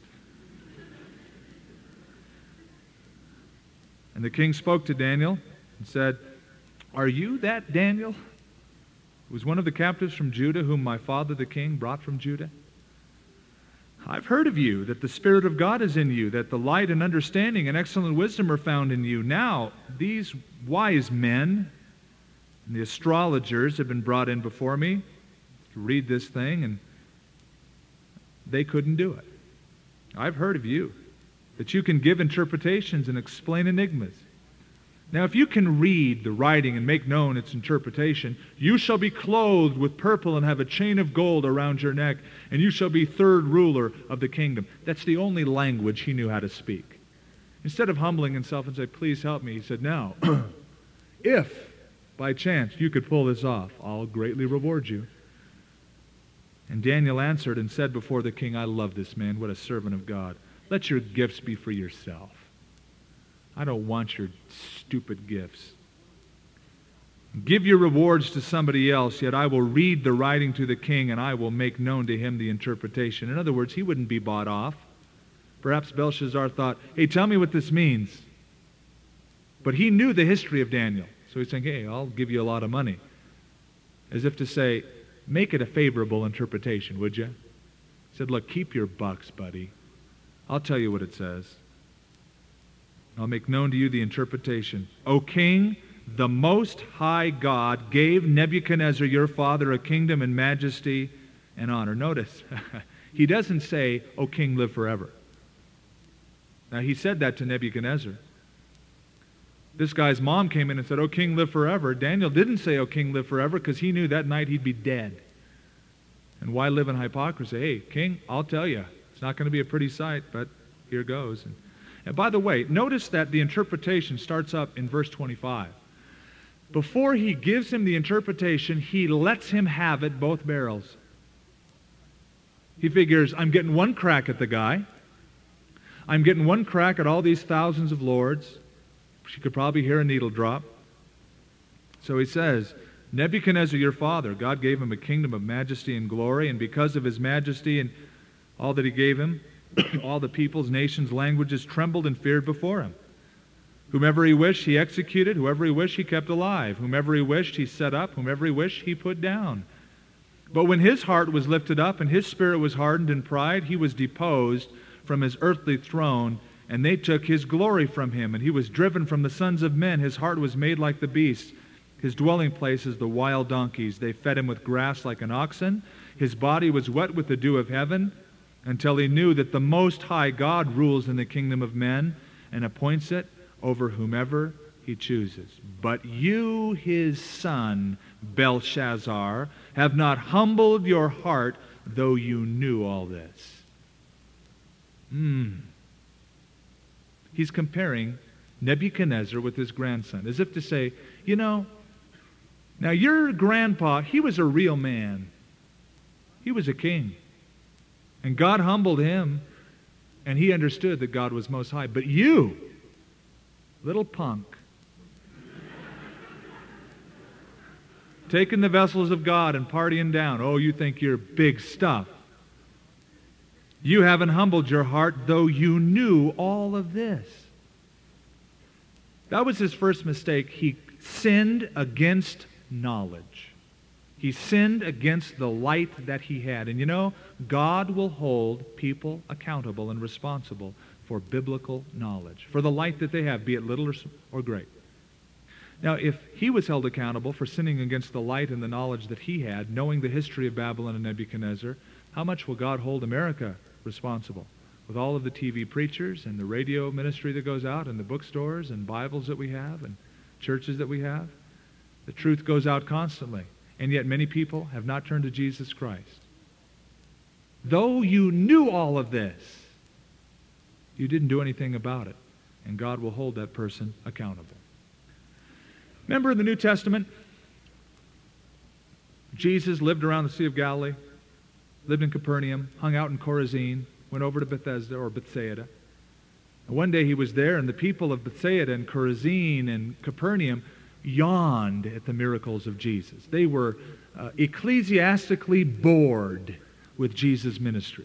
And the king spoke to Daniel and said, are you that Daniel? It was one of the captives from Judah whom my father the king brought from Judah. I've heard of you, that the Spirit of God is in you, that the light and understanding and excellent wisdom are found in you. Now, these wise men and the astrologers have been brought in before me to read this thing, and they couldn't do it. I've heard of you, that you can give interpretations and explain enigmas. Now, if you can read the writing and make known its interpretation, you shall be clothed with purple and have a chain of gold around your neck, and you shall be third ruler of the kingdom. That's the only language he knew how to speak. Instead of humbling himself and say, please help me, he said, now, if by chance you could pull this off, I'll greatly reward you. And Daniel answered and said before the king, I love this man, what a servant of God. Let your gifts be for yourself. I don't want your stupid gifts. Give your rewards to somebody else, yet I will read the writing to the king, and I will make known to him the interpretation. In other words, he wouldn't be bought off. Perhaps Belshazzar thought, hey, tell me what this means. But he knew the history of Daniel. So he's saying, hey, I'll give you a lot of money. As if to say, make it a favorable interpretation, would you? He said, look, keep your bucks, buddy. I'll tell you what it says. I'll make known to you the interpretation. O king, the Most High God gave Nebuchadnezzar your father a kingdom and majesty and honor. Notice, he doesn't say, O king, live forever. Now, he said that to Nebuchadnezzar. This guy's mom came in and said, O king, live forever. Daniel didn't say, O king, live forever, because he knew that night he'd be dead. And why live in hypocrisy? Hey, king, I'll tell you, it's not going to be a pretty sight, but here goes. And by the way, notice that the interpretation starts up in verse 25. Before he gives him the interpretation, he lets him have it both barrels. He figures, I'm getting one crack at the guy. I'm getting one crack at all these thousands of lords. She could probably hear a needle drop. So he says, Nebuchadnezzar your father, God gave him a kingdom of majesty and glory, and because of his majesty and all that he gave him, all the peoples, nations, languages trembled and feared before him. Whomever he wished, he executed. Whoever he wished, he kept alive. Whomever he wished, he set up. Whomever he wished, he put down. But when his heart was lifted up and his spirit was hardened in pride, he was deposed from his earthly throne, and they took his glory from him. And he was driven from the sons of men. His heart was made like the beasts. His dwelling place is the wild donkeys. They fed him with grass like an oxen. His body was wet with the dew of heaven, until he knew that the Most High God rules in the kingdom of men and appoints it over whomever he chooses. But you, his son, Belshazzar, have not humbled your heart, though you knew all this. He's comparing Nebuchadnezzar with his grandson, as if to say, you know, now your grandpa, he was a real man. He was a king. And God humbled him, and he understood that God was Most High. But you, Little punk. Taking the vessels of God and partying down. Oh, you think you're big stuff. You haven't humbled your heart, though you knew all of this. That was his first mistake. He sinned against knowledge. He sinned against the light that he had. And you know, God will hold people accountable and responsible for biblical knowledge, for the light that they have, be it little or great. Now, if he was held accountable for sinning against the light and the knowledge that he had, knowing the history of Babylon and Nebuchadnezzar, how much will God hold America responsible? With all of the TV preachers and the radio ministry that goes out and the bookstores and Bibles that we have and churches that we have, the truth goes out constantly. And yet many people have not turned to Jesus Christ. Though you knew all of this, you didn't do anything about it. And God will hold that person accountable. Remember in the New Testament, Jesus lived around the Sea of Galilee, lived in Capernaum, hung out in Chorazin, went over to Bethesda or Bethsaida. And one day he was there, and the people of Bethsaida and Chorazin and Capernaum yawned at the miracles of Jesus. They were ecclesiastically bored with Jesus' ministry.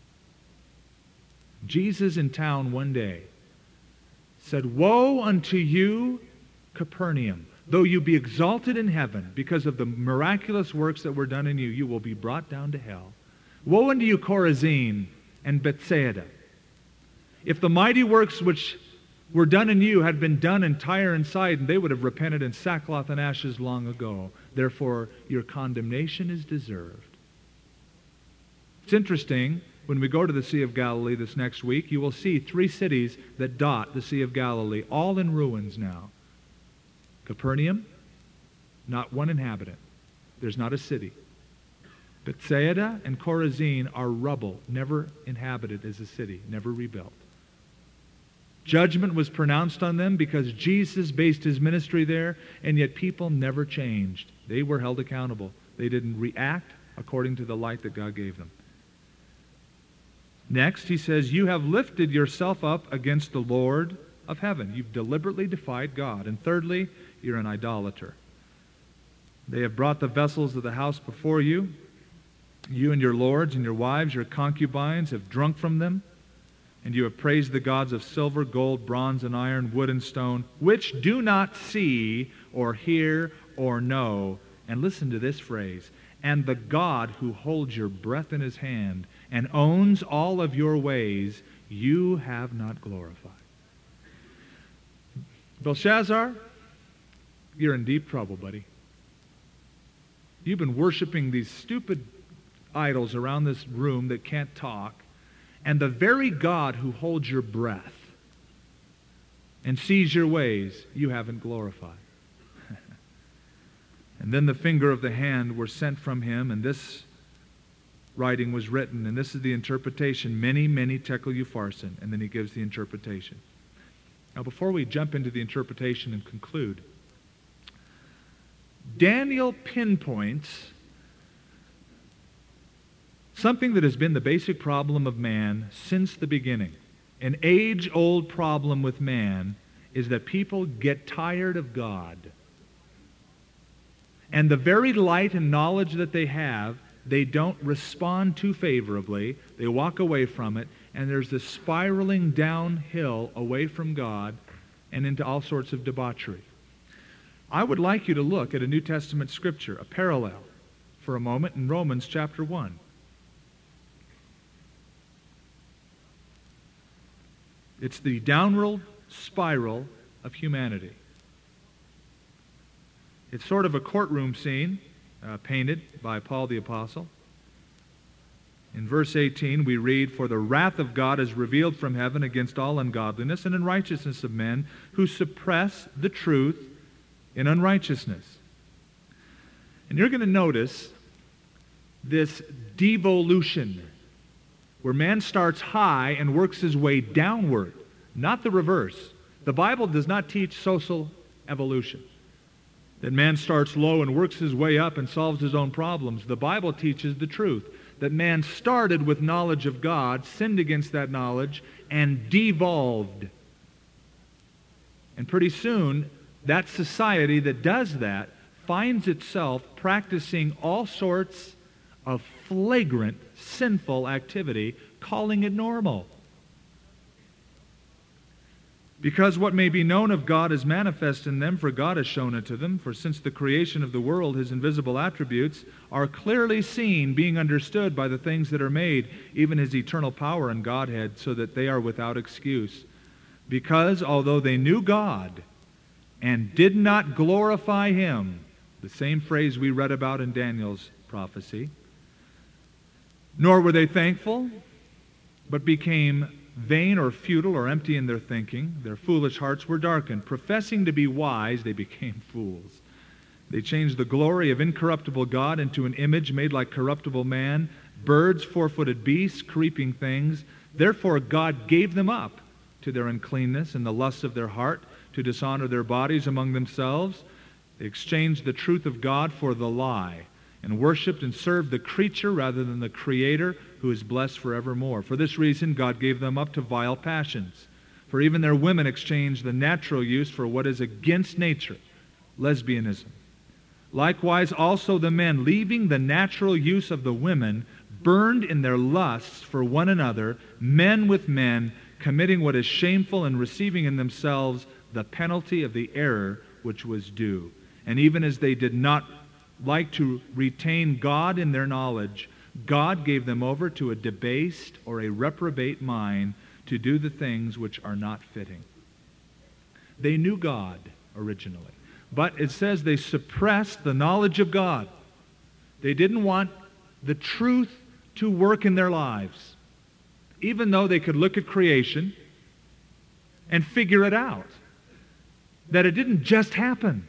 Jesus in town one day said, "Woe unto you, Capernaum! Though you be exalted in heaven because of the miraculous works that were done in you, you will be brought down to hell. Woe unto you, Chorazin and Bethsaida! If the mighty works which were done in you had been done in Tyre and Sidon, they would have repented in sackcloth and ashes long ago. Therefore, your condemnation is deserved." It's interesting, when we go to the Sea of Galilee this next week, you will see 3 cities that dot the Sea of Galilee, all in ruins now. Capernaum, not one inhabitant. There's not a city. Bethsaida and Chorazin are rubble, never inhabited as a city, never rebuilt. Judgment was pronounced on them because Jesus based his ministry there, and yet people never changed. They were held accountable. They didn't react according to the light that God gave them. Next, he says, you have lifted yourself up against the Lord of heaven. You've deliberately defied God. And thirdly, you're an idolater. They have brought the vessels of the house before you. You and your lords and your wives, your concubines, have drunk from them. And you have praised the gods of silver, gold, bronze, and iron, wood, and stone, which do not see or hear or know. And listen to this phrase. And the God who holds your breath in his hand and owns all of your ways, you have not glorified. Belshazzar, you're in deep trouble, buddy. You've been worshiping these stupid idols around this room that can't talk, and the very God who holds your breath and sees your ways, you haven't glorified. And then the finger of the hand were sent from him, and this writing was written, and this is the interpretation, many, many tekel upharsin, and then he gives the interpretation. Now, before we jump into the interpretation and conclude, Daniel pinpoints something that has been the basic problem of man since the beginning. An age-old problem with man is that people get tired of God. And the very light and knowledge that they have, they don't respond to favorably. They walk away from it, and there's this spiraling downhill away from God and into all sorts of debauchery. I would like you to look at a New Testament scripture, a parallel, for a moment in Romans chapter 1. It's the downward spiral of humanity. It's sort of a courtroom scene painted by Paul the Apostle. In verse 18 we read, "For the wrath of God is revealed from heaven against all ungodliness and unrighteousness of men who suppress the truth in unrighteousness." And you're going to notice this devolution, where man starts high and works his way downward, not the reverse. The Bible does not teach social evolution, that man starts low and works his way up and solves his own problems. The Bible teaches the truth, that man started with knowledge of God, sinned against that knowledge, and devolved. And pretty soon, that society that does that finds itself practicing all sorts of flagrant, sinful activity, calling it normal. Because what may be known of God is manifest in them, for God has shown it to them. For since the creation of the world, His invisible attributes are clearly seen, being understood by the things that are made, even His eternal power and Godhead, so that they are without excuse. Because although they knew God and did not glorify Him, the same phrase we read about in Daniel's prophecy, nor were they thankful, but became vain or futile or empty in their thinking. Their foolish hearts were darkened. Professing to be wise, they became fools. They changed the glory of incorruptible God into an image made like corruptible man, birds, four-footed beasts, creeping things. Therefore God gave them up to their uncleanness and the lusts of their heart, to dishonor their bodies among themselves. They exchanged the truth of God for the lie, and worshipped and served the creature rather than the Creator, who is blessed forevermore. For this reason, God gave them up to vile passions. For even their women exchanged the natural use for what is against nature, lesbianism. Likewise, also the men, leaving the natural use of the women, burned in their lusts for one another, men with men, committing what is shameful and receiving in themselves the penalty of the error which was due. And even as they did not like to retain God in their knowledge, God gave them over to a debased or a reprobate mind to do the things which are not fitting. They knew God originally, but it says they suppressed the knowledge of God. They didn't want the truth to work in their lives, even though they could look at creation and figure it out, that it didn't just happen.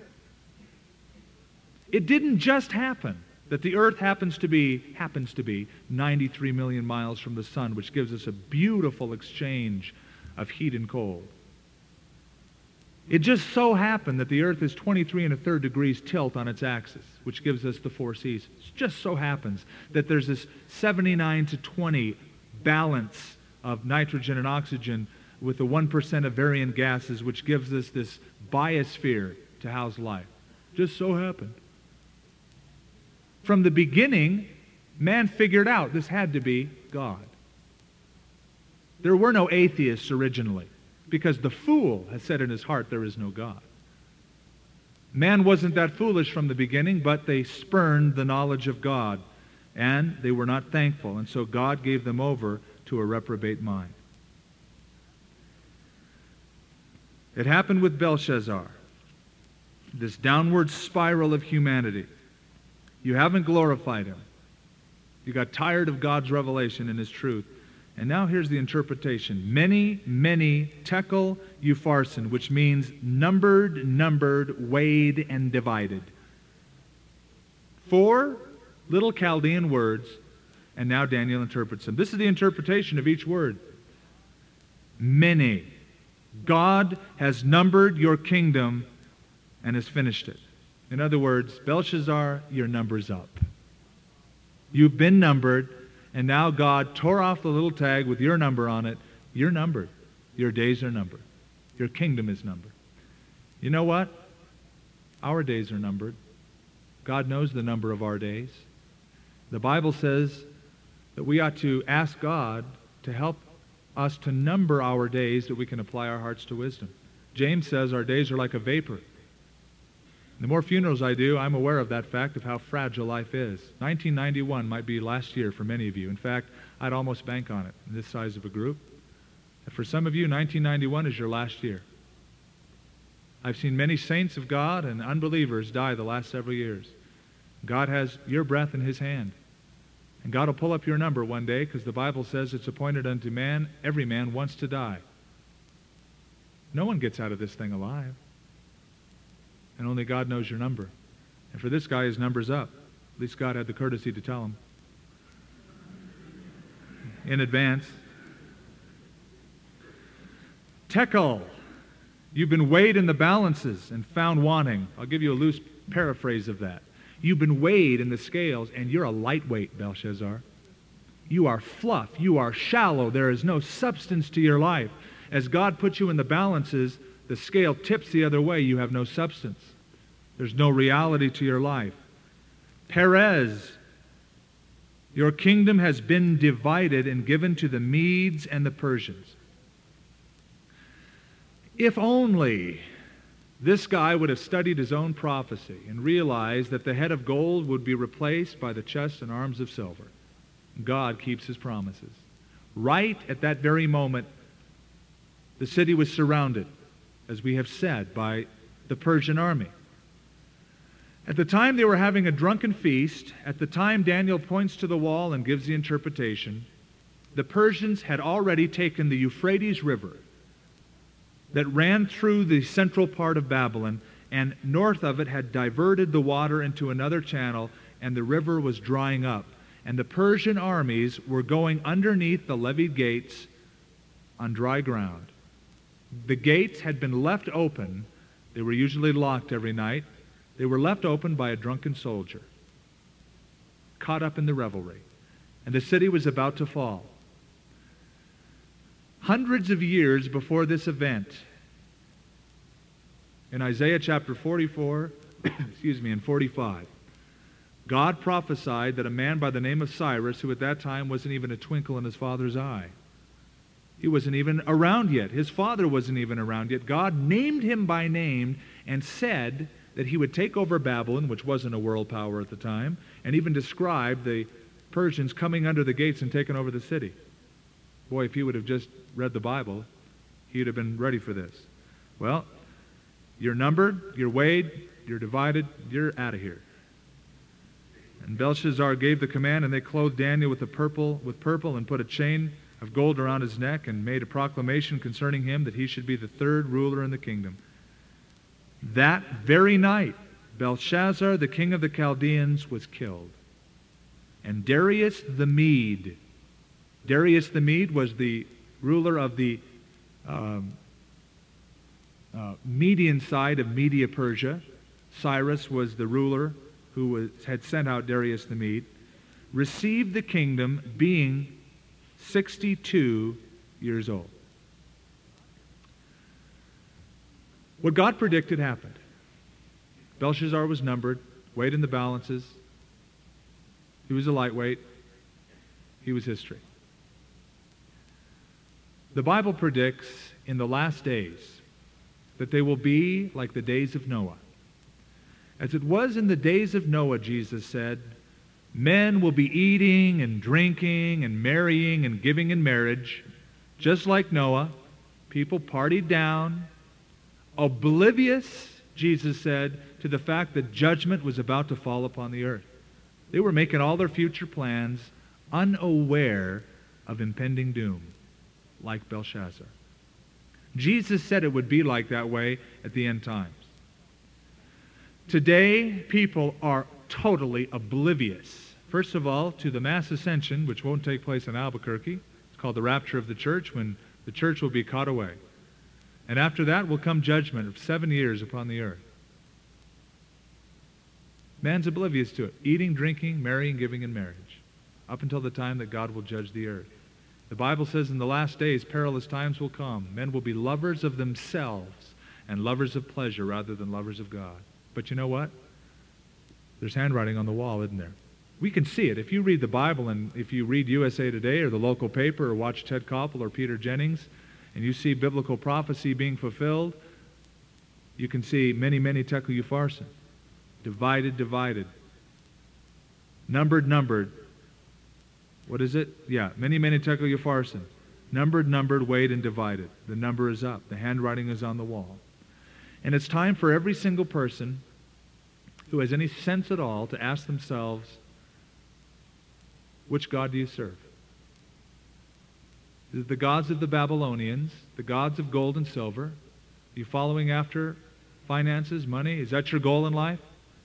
It didn't just happen that the earth happens to be 93 million miles from the sun, which gives us a beautiful exchange of heat and cold. It just so happened that the earth is 23 1/3 degrees tilt on its axis, which gives us the four seasons. It just so happens that there's this 79 to 20 balance of nitrogen and oxygen with the 1% of variant gases, which gives us this biosphere to house life. Just so happened. From the beginning, man figured out this had to be God. There were no atheists originally, because the fool has said in his heart there is no God. Man wasn't that foolish from the beginning, but they spurned the knowledge of God, and they were not thankful, and so God gave them over to a reprobate mind. It happened with Belshazzar, this downward spiral of humanity. You haven't glorified Him. You got tired of God's revelation and His truth. And now here's the interpretation. Many, many tekel upharsin, which means numbered, weighed, and divided. 4 little Chaldean words, and now Daniel interprets them. This is the interpretation of each word. Many. God has numbered your kingdom and has finished it. In other words, Belshazzar, your number's up. You've been numbered, and now God tore off the little tag with your number on it. You're numbered. Your days are numbered. Your kingdom is numbered. You know what? Our days are numbered. God knows the number of our days. The Bible says that we ought to ask God to help us to number our days that we can apply our hearts to wisdom. James says our days are like a vapor. The more funerals I do, I'm aware of that fact of how fragile life is. 1991 might be last year for many of you. In fact, I'd almost bank on it in this size of a group. And for some of you, 1991 is your last year. I've seen many saints of God and unbelievers die the last several years. God has your breath in His hand. And God will pull up your number one day, because the Bible says it's appointed unto man, every man wants to die. No one gets out of this thing alive. And only God knows your number. And for this guy, his number's up. At least God had the courtesy to tell him in advance. Tekel, you've been weighed in the balances and found wanting. I'll give you a loose paraphrase of that. You've been weighed in the scales, and you're a lightweight, Belshazzar. You are fluff. You are shallow. There is no substance to your life. As God puts you in the balances, the scale tips the other way, you have no substance. There's no reality to your life. Perez, your kingdom has been divided and given to the Medes and the Persians. If only this guy would have studied his own prophecy and realized that the head of gold would be replaced by the chest and arms of silver. God keeps his promises. Right at that very moment, the city was surrounded, as we have said, by the Persian army. At the time they were having a drunken feast, at the time Daniel points to the wall and gives the interpretation, the Persians had already taken the Euphrates River that ran through the central part of Babylon, and north of it had diverted the water into another channel, and the river was drying up. And the Persian armies were going underneath the levied gates on dry ground. The gates had been left open. They were usually locked every night. They were left open by a drunken soldier, caught up in the revelry. And the city was about to fall. Hundreds of years before this event, in Isaiah chapter 44, and 45, God prophesied that a man by the name of Cyrus, who at that time wasn't even a twinkle in his father's eye, he wasn't even around yet. His father wasn't even around yet. God named him by name and said that he would take over Babylon, which wasn't a world power at the time, and even described the Persians coming under the gates and taking over the city. Boy, if he would have just read the Bible, he would have been ready for this. Well, you're numbered, you're weighed, you're divided, you're out of here. And Belshazzar gave the command, and they clothed Daniel with purple and put a chain of gold around his neck and made a proclamation concerning him that he should be the third ruler in the kingdom. That very night, Belshazzar, the king of the Chaldeans, was killed. And Darius the Mede was the ruler of the Median side of Media Persia. Cyrus was the ruler who had sent out Darius the Mede, received the kingdom being 62 years old. What God predicted happened. Belshazzar was numbered, weighed in the balances. He was a lightweight. He was history. The Bible predicts in the last days that they will be like the days of Noah. As it was in the days of Noah, Jesus said, men will be eating and drinking and marrying and giving in marriage, just like Noah. People partied down, oblivious, Jesus said, to the fact that judgment was about to fall upon the earth. They were making all their future plans unaware of impending doom, like Belshazzar. Jesus said it would be like that way at the end times. Today, people are totally oblivious, first of all, to the mass ascension, which won't take place in Albuquerque. It's called the rapture of the church, when the church will be caught away. And after that will come judgment of 7 years upon the earth. Man's oblivious to it. Eating, drinking, marrying, giving in marriage, up until the time that God will judge the earth. The Bible says in the last days, perilous times will come. Men will be lovers of themselves and lovers of pleasure rather than lovers of God. But you know what? There's handwriting on the wall, isn't there? We can see it. If you read the Bible, and if you read USA Today or the local paper or watch Ted Koppel or Peter Jennings, and you see biblical prophecy being fulfilled, you can see many, many tekel upharsin. Divided, divided. Numbered, numbered. What is it? Yeah, many, many tekel upharsin. Numbered, numbered, weighed, and divided. The number is up. The handwriting is on the wall. And it's time for every single person who has any sense at all to ask themselves, which God do you serve? Is it the gods of the Babylonians, the gods of gold and silver? Are you following after finances, money? Is that your goal in life?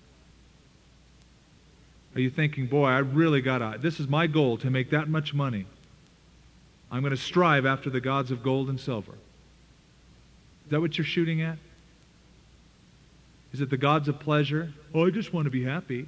Are you thinking, boy, I really this is my goal, to make that much money. I'm going to strive after the gods of gold and silver. Is that what you're shooting at? Is it the gods of pleasure? Oh, I just want to be happy.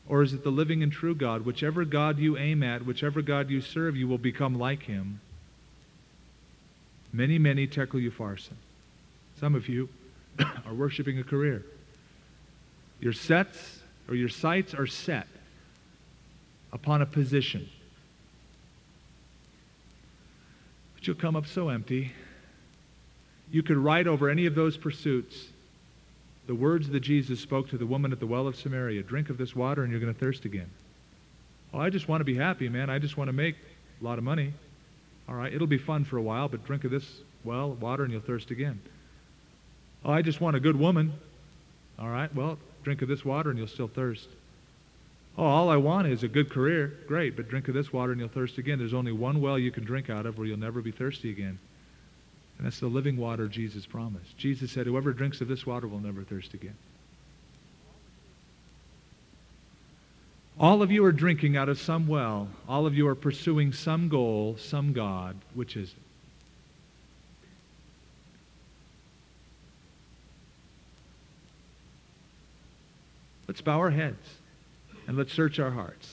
Or is it the living and true God? Whichever God you aim at, whichever God you serve, you will become like him. Many, many tekel upharsin. Some of you are worshiping a career. Your sights are set upon a position. But you'll come up so empty. You could write over any of those pursuits the words that Jesus spoke to the woman at the well of Samaria. Drink of this water and you're going to thirst again. Oh, I just want to be happy, man. I just want to make a lot of money. All right, it'll be fun for a while, but drink of this well, water, and you'll thirst again. Oh, I just want a good woman. All right, well, drink of this water and you'll still thirst. Oh, all I want is a good career. Great, but drink of this water and you'll thirst again. There's only one well you can drink out of where you'll never be thirsty again. And that's the living water Jesus promised. Jesus said, whoever drinks of this water will never thirst again. All of you are drinking out of some well. All of you are pursuing some goal, some God. Which is it? Let's bow our heads and let's search our hearts.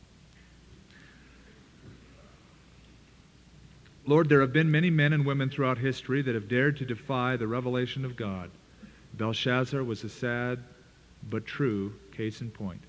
Lord, there have been many men and women throughout history that have dared to defy the revelation of God. Belshazzar was a sad but true case in point.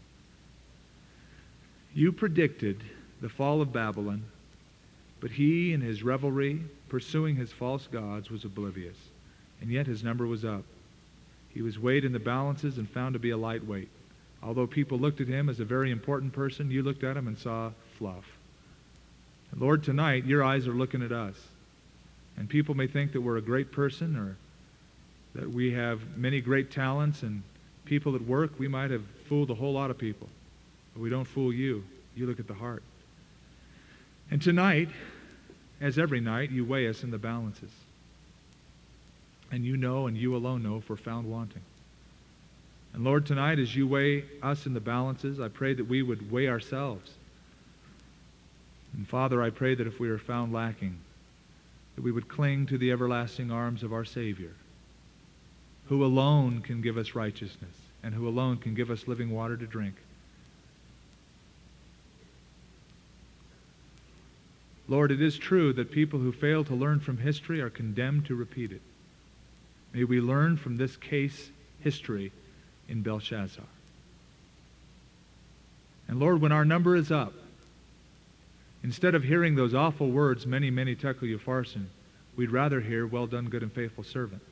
You predicted the fall of Babylon, but he in his revelry, pursuing his false gods, was oblivious, and yet his number was up. He was weighed in the balances and found to be a lightweight. Although people looked at him as a very important person, you looked at him and saw fluff. And Lord, tonight, your eyes are looking at us. And people may think that we're a great person or that we have many great talents, and people at work, we might have fooled a whole lot of people. But we don't fool you. You look at the heart. And tonight, as every night, you weigh us in the balances. And you know, and you alone know, if we're found wanting. And Lord, tonight, as you weigh us in the balances, I pray that we would weigh ourselves. And Father, I pray that if we are found lacking, that we would cling to the everlasting arms of our Savior, who alone can give us righteousness and who alone can give us living water to drink. Lord, it is true that people who fail to learn from history are condemned to repeat it. May we learn from this case history in Belshazzar. And Lord, when our number is up, instead of hearing those awful words, many, many tekel upharsin, we'd rather hear, well done, good and faithful servant.